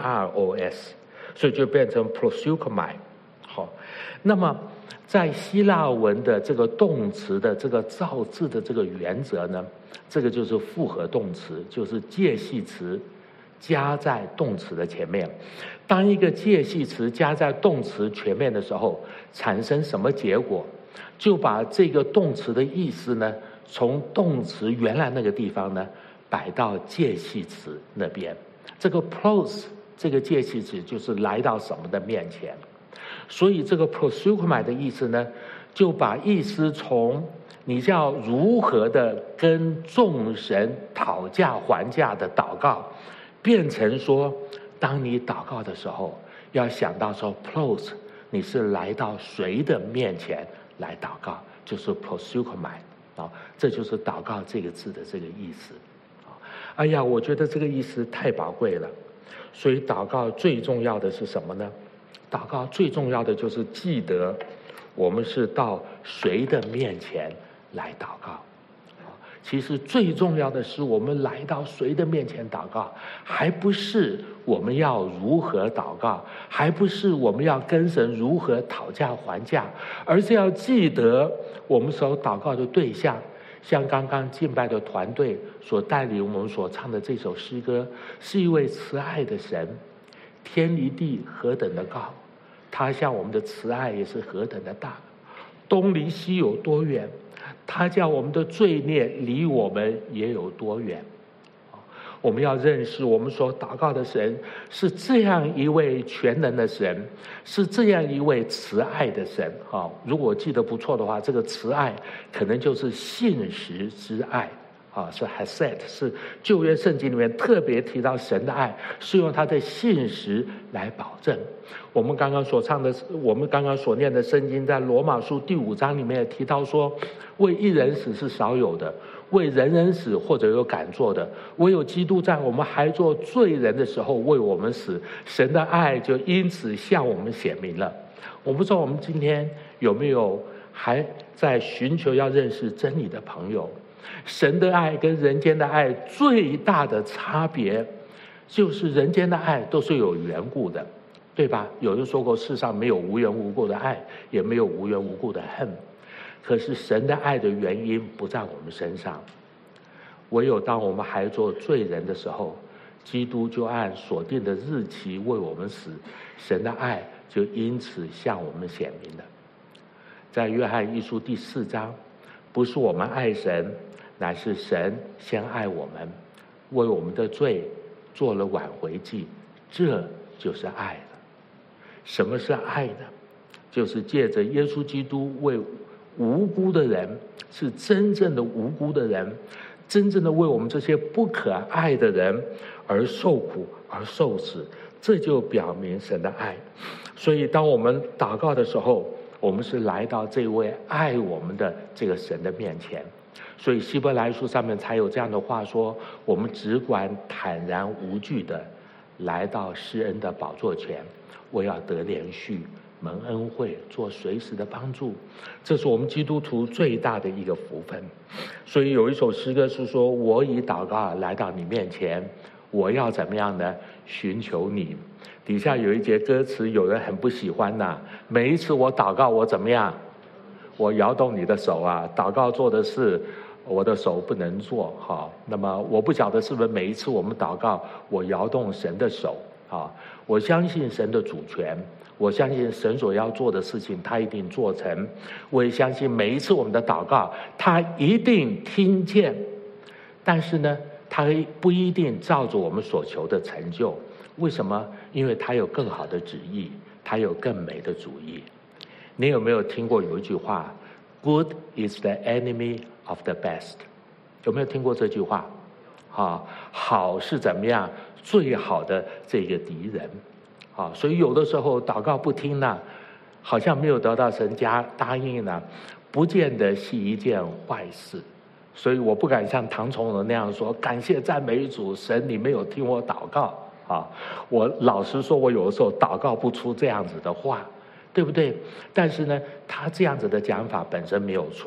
pros， 所以就变成 proseuchomai。好，那么在希腊文的这个动词的这个造字的这个原则呢，这个就是复合动词，就是介系词加在动词的前面。当一个介系词加在动词前面的时候，产生什么结果？就把这个动词的意思呢，从动词原来那个地方呢，摆到介系词那边。这个 pros 这个介系词就是来到什么的面前，所以这个 proseuchomai 的意思呢，就把意思从你要如何的跟众神讨价还价的祷告，变成说，当你祷告的时候，要想到说 pros 你是来到谁的面前来祷告，就是 proseuchomai 啊，这就是祷告这个字的这个意思。哎呀，我觉得这个意思太宝贵了。所以祷告最重要的是什么呢？祷告最重要的就是记得我们是到谁的面前来祷告。其实最重要的是我们来到谁的面前祷告，还不是我们要如何祷告，还不是我们要跟神如何讨价还价，而是要记得我们所祷告的对象。像刚刚敬拜的团队所带领我们所唱的这首诗歌，是一位慈爱的神，天离地何等的高，他向我们的慈爱也是何等的大，东离西有多远，他叫我们的罪孽离我们也有多远。我们要认识我们所祷告的神是这样一位全能的神，是这样一位慈爱的神。如果我记得不错的话，这个慈爱可能就是信实之爱，是 Hesed， 是旧约圣经里面特别提到神的爱是用他的信实来保证。我们刚刚所念的圣经，在罗马书第5章里面也提到说，为一人死是少有的，为人人死或者有敢做的，唯有基督在我们还做罪人的时候为我们死，神的爱就因此向我们显明了。我不知道我们今天有没有还在寻求要认识真理的朋友。神的爱跟人间的爱最大的差别，就是人间的爱都是有缘故的，对吧？有人说过，世上没有无缘无故的爱，也没有无缘无故的恨。可是神的爱的原因不在我们身上，唯有当我们还做罪人的时候，基督就按所定的日期为我们死，神的爱就因此向我们显明了。在约翰一书第4章，不是我们爱神，乃是神先爱我们，为我们的罪做了挽回祭，这就是爱了。什么是爱呢？就是借着耶稣基督为无辜的人，是真正的无辜的人，真正的为我们这些不可爱的人而受苦而受死，这就表明神的爱。所以当我们祷告的时候，我们是来到这位爱我们的这个神的面前。所以希伯来书上面才有这样的话说，我们只管坦然无惧的来到施恩的宝座前，我要得连续蒙恩惠，做随时的帮助。这是我们基督徒最大的一个福分。所以有一首诗歌是说，我以祷告来到你面前，我要怎么样呢？寻求你。底下有一节歌词，有人很不喜欢呐。每一次我祷告，我怎么样？我摇动你的手啊！祷告做的事，我的手不能做。那么我不晓得是不是每一次我们祷告，我摇动神的手。我相信神的主权，我相信神所要做的事情他一定做成，我也相信每一次我们的祷告他一定听见，但是呢他不一定照着我们所求的成就。为什么？因为他有更好的旨意，他有更美的主意。你有没有听过有一句话 Good is the enemy of the best？ 有没有听过这句话？好是怎么样？最好的这个敌人。所以有的时候祷告不听呢，好像没有得到神答应呢，不见得是一件坏事。所以我不敢像唐崇荣那样说，感谢赞美主，神你没有听我祷告。我老实说，我有的时候祷告不出这样子的话，对不对？但是呢，他这样子的讲法本身没有错。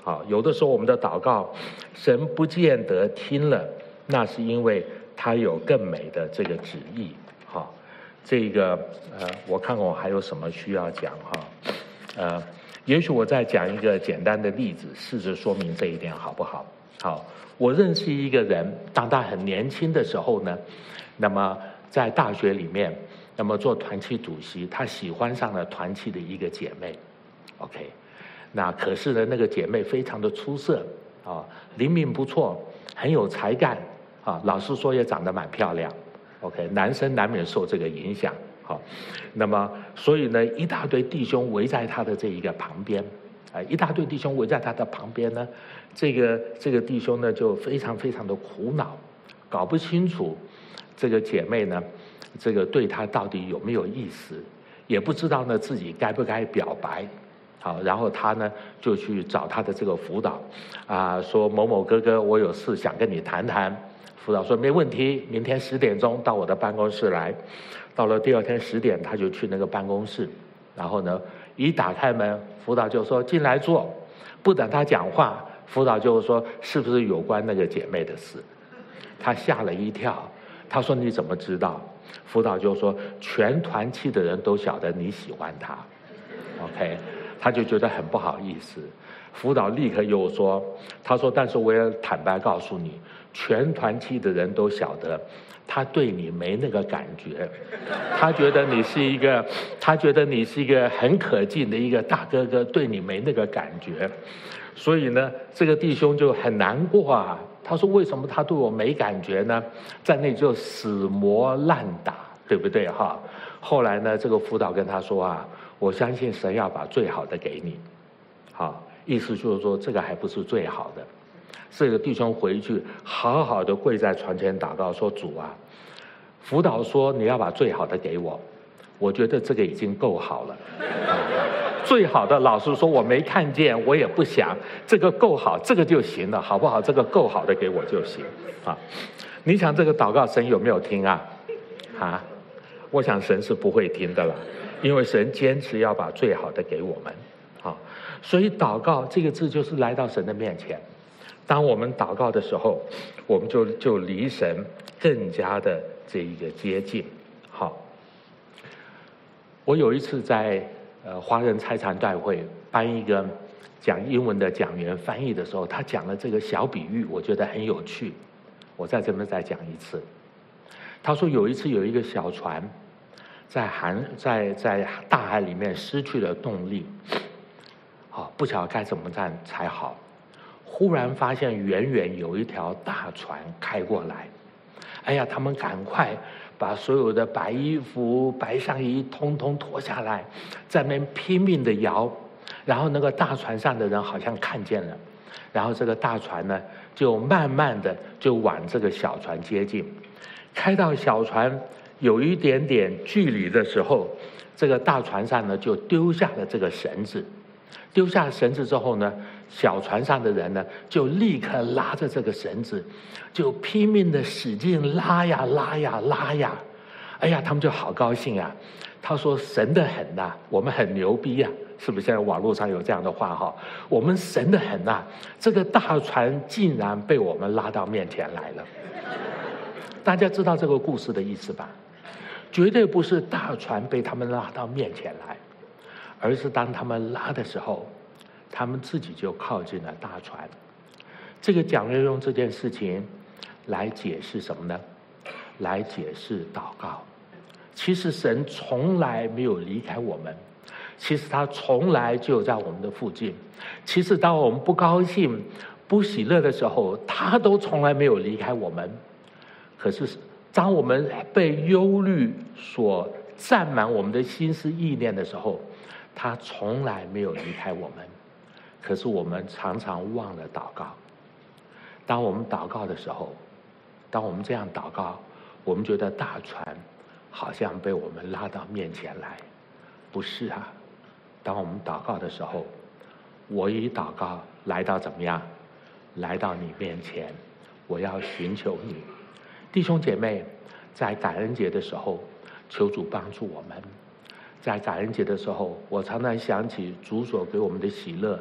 好，有的时候我们的祷告，神不见得听了，那是因为他有更美的这个旨意。好，这个我看看我还有什么需要讲哈。也许我再讲一个简单的例子，试着说明这一点好不好？好，我认识一个人，当他很年轻的时候呢，那么在大学里面，那么做团契主席，他喜欢上了团契的一个姐妹。OK， 那可是呢，那个姐妹非常的出色啊，灵敏不错，很有才干啊，老实说也长得蛮漂亮。OK， 男生难免受这个影响。好，那么所以呢，一大堆弟兄围在他的这一个旁边，一大堆弟兄围在他的旁边呢，这个弟兄呢就非常非常的苦恼，搞不清楚这个姐妹呢，这个对他到底有没有意思，也不知道呢自己该不该表白。好，然后他呢就去找他的这个辅导，说某某哥哥，我有事想跟你谈谈。辅导说没问题，明天10点钟到我的办公室来。到了第二天10点，他就去那个办公室，然后呢，一打开门，辅导就说进来坐。不等他讲话，辅导就说是不是有关那个姐妹的事？他吓了一跳，他说你怎么知道？辅导就说全团契的人都晓得你喜欢他。OK， 他就觉得很不好意思。辅导立刻又说，他说但是我也坦白告诉你，全团契的人都晓得他对你没那个感觉，他觉得你是一个很可敬的一个大哥哥，对你没那个感觉。所以呢，这个弟兄就很难过啊。他说为什么他对我没感觉呢？在那就死磨烂打，对不对哈？后来呢，这个辅导跟他说我相信神要把最好的给你。好，意思就是说这个还不是最好的。这个弟兄回去好好的跪在床前祷告，说主啊，辅导说你要把最好的给我，我觉得这个已经够好了。最好的老实说我没看见，我也不想，这个够好，这个就行了，好不好？这个够好的给我就行啊。你想这个祷告神有没有听啊？我想神是不会听的了，因为神坚持要把最好的给我们啊。所以祷告这个字就是来到神的面前。当我们祷告的时候，我们就离神更加的这一个接近。好，我有一次在华人差传大会颁一个讲英文的讲员翻译的时候，他讲了这个小比喻，我觉得很有趣，我在这边再讲一次。他说有一次有一个小船在大海里面失去了动力，不晓得该怎么办才好。忽然发现远远有一条大船开过来，哎呀，他们赶快把所有的白衣服、白上衣通通脱下来，在那边拼命的摇，然后那个大船上的人好像看见了，然后这个大船呢就慢慢的就往这个小船接近，开到小船有一点点距离的时候，这个大船上呢就丢下了这个绳子。丢下绳子之后呢，小船上的人呢就立刻拉着这个绳子，就拼命的使劲拉呀拉呀拉呀，哎呀，他们就好高兴啊。他说神得很呐，我们很牛逼啊，是不是？现在网络上有这样的话哈，我们神得很呐，这个大船竟然被我们拉到面前来了。大家知道这个故事的意思吧？绝对不是大船被他们拉到面前来，而是当他们拉的时候，他们自己就靠近了大船。这个讲员用这件事情来解释什么呢？来解释祷告。其实神从来没有离开我们，其实他从来就在我们的附近。其实当我们不高兴、不喜乐的时候，他都从来没有离开我们。可是当我们被忧虑所占满我们的心思意念的时候，他从来没有离开我们。可是我们常常忘了祷告。当我们祷告的时候，当我们这样祷告，我们觉得大船好像被我们拉到面前来。不是啊，当我们祷告的时候，我以祷告来到怎么样？来到你面前，我要寻求你。弟兄姐妹，在感恩节的时候，求主帮助我们。在感恩节的时候，我常常想起主所给我们的喜乐，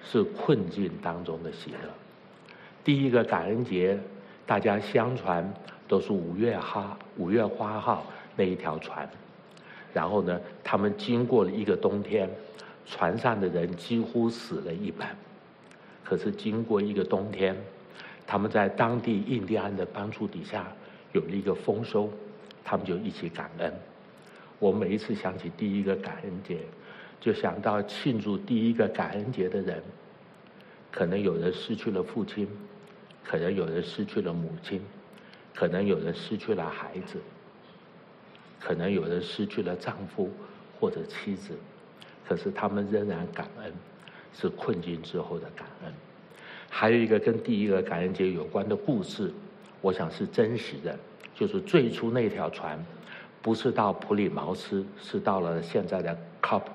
是困境当中的喜乐。第一个感恩节，大家相传都是五月花号那一条船，然后呢，他们经过了一个冬天，船上的人几乎死了一半，可是经过一个冬天，他们在当地印第安的帮助底下有了一个丰收，他们就一起感恩。我每一次想起第一个感恩节，就想到庆祝第一个感恩节的人，可能有人失去了父亲，可能有人失去了母亲，可能有人失去了孩子，可能有人失去了丈夫或者妻子，可是他们仍然感恩，是困境之后的感恩。还有一个跟第一个感恩节有关的故事，我想是真实的，就是最初那条船不是到普里茅斯，是到了现在的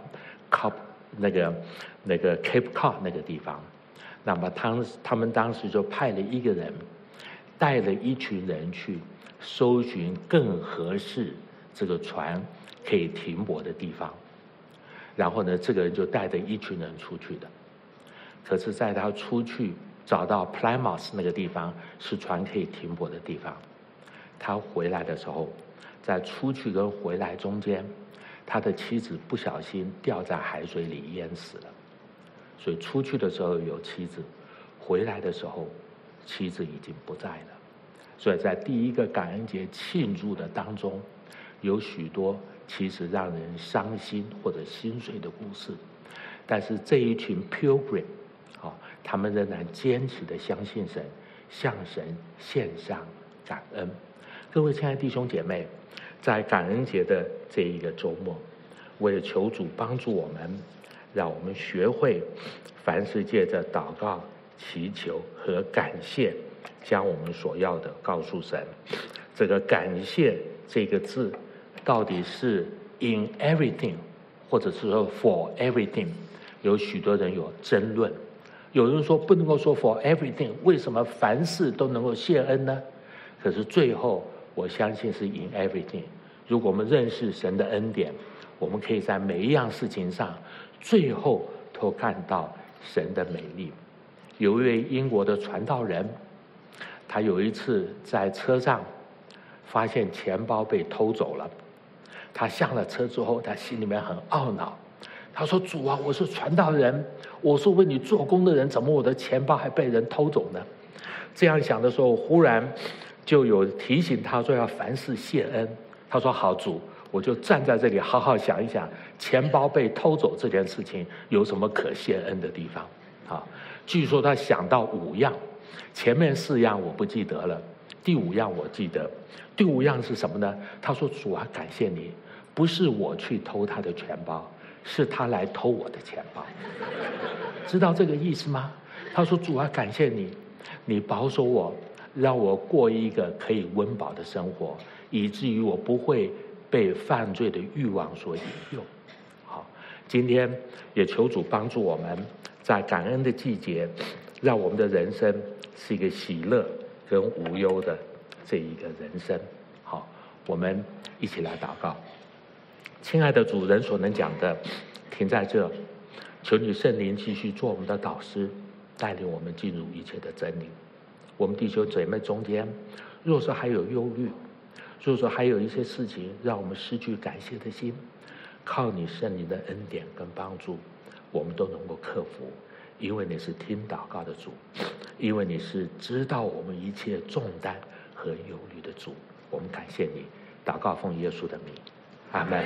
Cape 那个 Cape Cod 那个地方。那么他们当时就派了一个人，带了一群人去搜寻更合适这个船可以停泊的地方。然后呢，这个人就带着一群人出去的。可是在他出去找到 Plymouth 那个地方是船可以停泊的地方，他回来的时候，在出去跟回来中间，他的妻子不小心掉在海水里淹死了。所以出去的时候有妻子，回来的时候妻子已经不在了。所以在第一个感恩节庆祝的当中，有许多其实让人伤心或者心碎的故事，但是这一群 Pilgrim，他们仍然坚持的相信神，向神献上感恩。各位亲爱的弟兄姐妹，在感恩节的这一个周末，我也求主帮助我们，让我们学会凡事借着祷告、祈求和感谢，将我们所要的告诉神。这个感谢这个字到底是 in everything 或者是说 for everything， 有许多人有争论。有人说不能够说 for everything， 为什么凡事都能够谢恩呢？可是最后我相信是 in everything。 如果我们认识神的恩典，我们可以在每一样事情上最后都看到神的美丽。有一位英国的传道人，他有一次在车上发现钱包被偷走了，他下了车之后，他心里面很懊恼，他说：主啊，我是传道人，我是为你做工的人，怎么我的钱包还被人偷走呢？这样想的时候，忽然就有提醒他说要凡事谢恩。他说：好主，我就站在这里好好想一想，钱包被偷走这件事情有什么可谢恩的地方。据说他想到5样，前面4样我不记得了，第5样我记得。第5样是什么呢？他说：主啊，感谢你，不是我去偷他的钱包，是他来偷我的钱包。知道这个意思吗？他说：主啊，感谢你，你保守我，让我过一个可以温饱的生活，以至于我不会被犯罪的欲望所引诱。好，今天也求主帮助我们，在感恩的季节，让我们的人生是一个喜乐跟无忧的这一个人生。好，我们一起来祷告。亲爱的主，人所能讲的停在这，求你圣灵继续做我们的导师，带领我们进入一切的真理。我们弟兄姐妹中间，若是还有忧虑，若是还有一些事情让我们失去感谢的心，靠你圣灵的恩典跟帮助，我们都能够克服。因为你是听祷告的主，因为你是知道我们一切重担和忧虑的主。我们感谢你，祷告奉耶稣的名，阿们。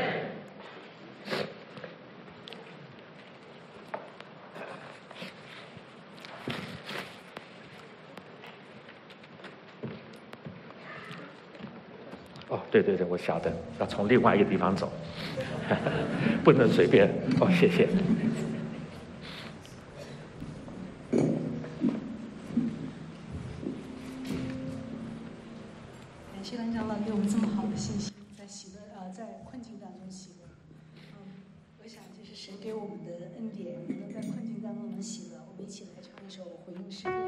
哦，对对对，我晓得要从另外一个地方走，不能随便。哦，谢谢。 感谢蓝长老给我们这么好的信息，在困境当中喜乐。我想这是神给我们的恩典，能够在困境当中能喜乐。我们一起来唱一首回应诗歌。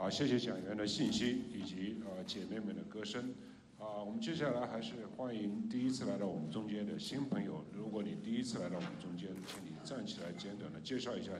谢谢讲员的信息以及姐妹们的歌声。我们接下来还是欢迎第一次来到我们中间的新朋友。如果你第一次来到我们中间，请你站起来，简短的介绍一下